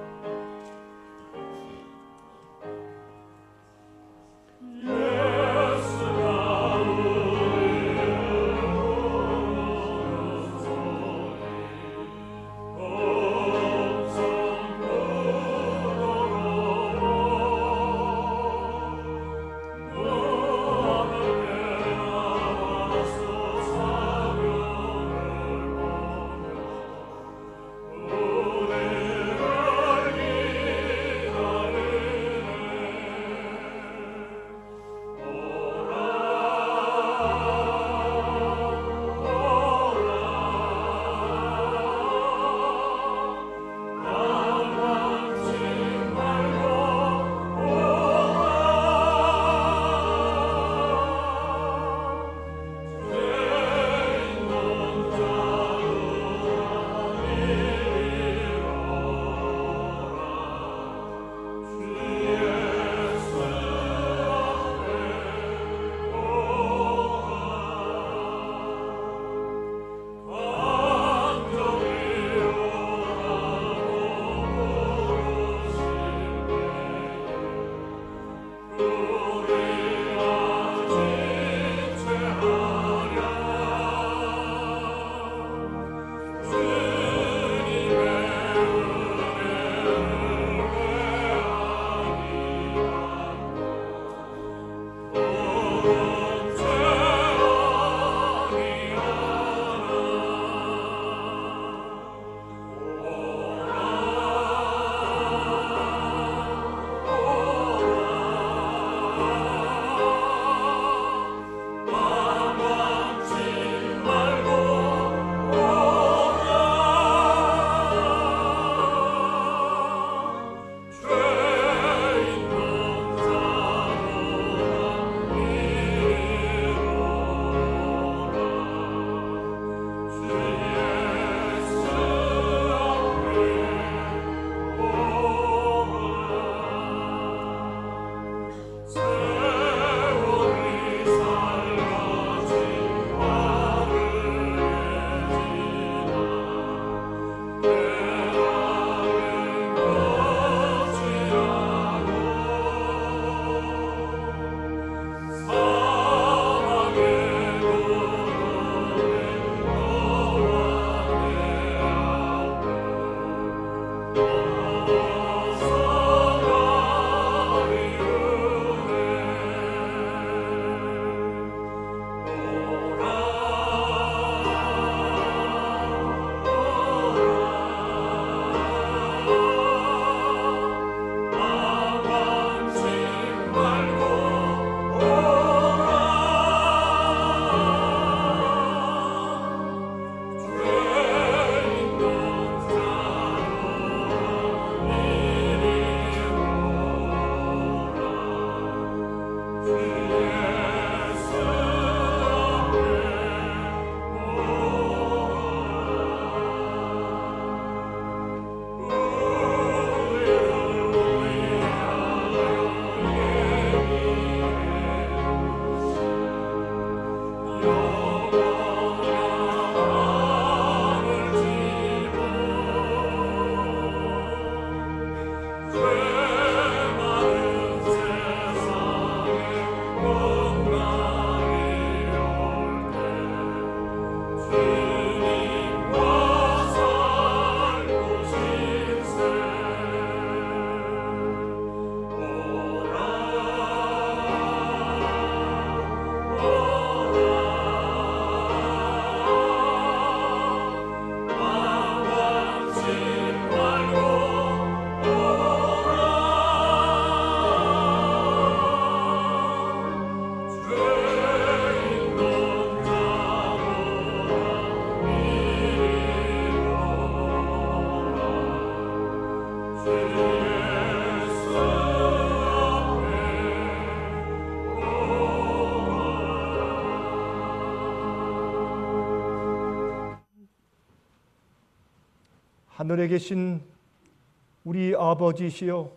하늘에 계신 우리 아버지시여,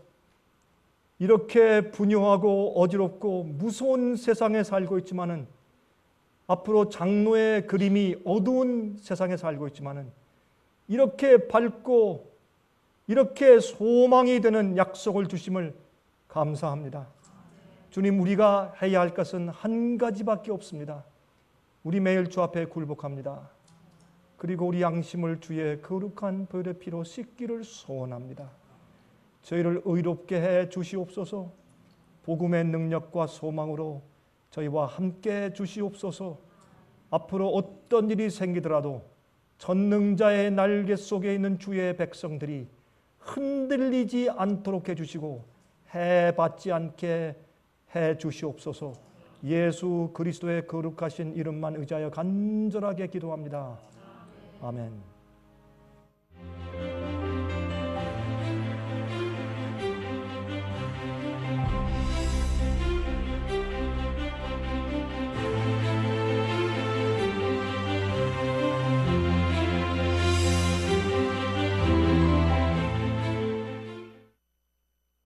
이렇게 분유하고 어지럽고 무서운 세상에 살고 있지만은, 앞으로 장로의 그림이 어두운 세상에 살고 있지만은, 이렇게 밝고 이렇게 소망이 되는 약속을 주심을 감사합니다. 주님, 우리가 해야 할 것은 한 가지밖에 없습니다. 우리 매일 주 앞에 굴복합니다. 그리고 우리 양심을 주의 거룩한 보혈의 피로 씻기를 소원합니다. 저희를 의롭게 해 주시옵소서. 복음의 능력과 소망으로 저희와 함께 해 주시옵소서. 앞으로 어떤 일이 생기더라도 전능자의 날개 속에 있는 주의 백성들이 흔들리지 않도록 해주시고 해받지 않게 해 주시옵소서. 예수 그리스도의 거룩하신 이름만 의지하여 간절하게 기도합니다. 아멘.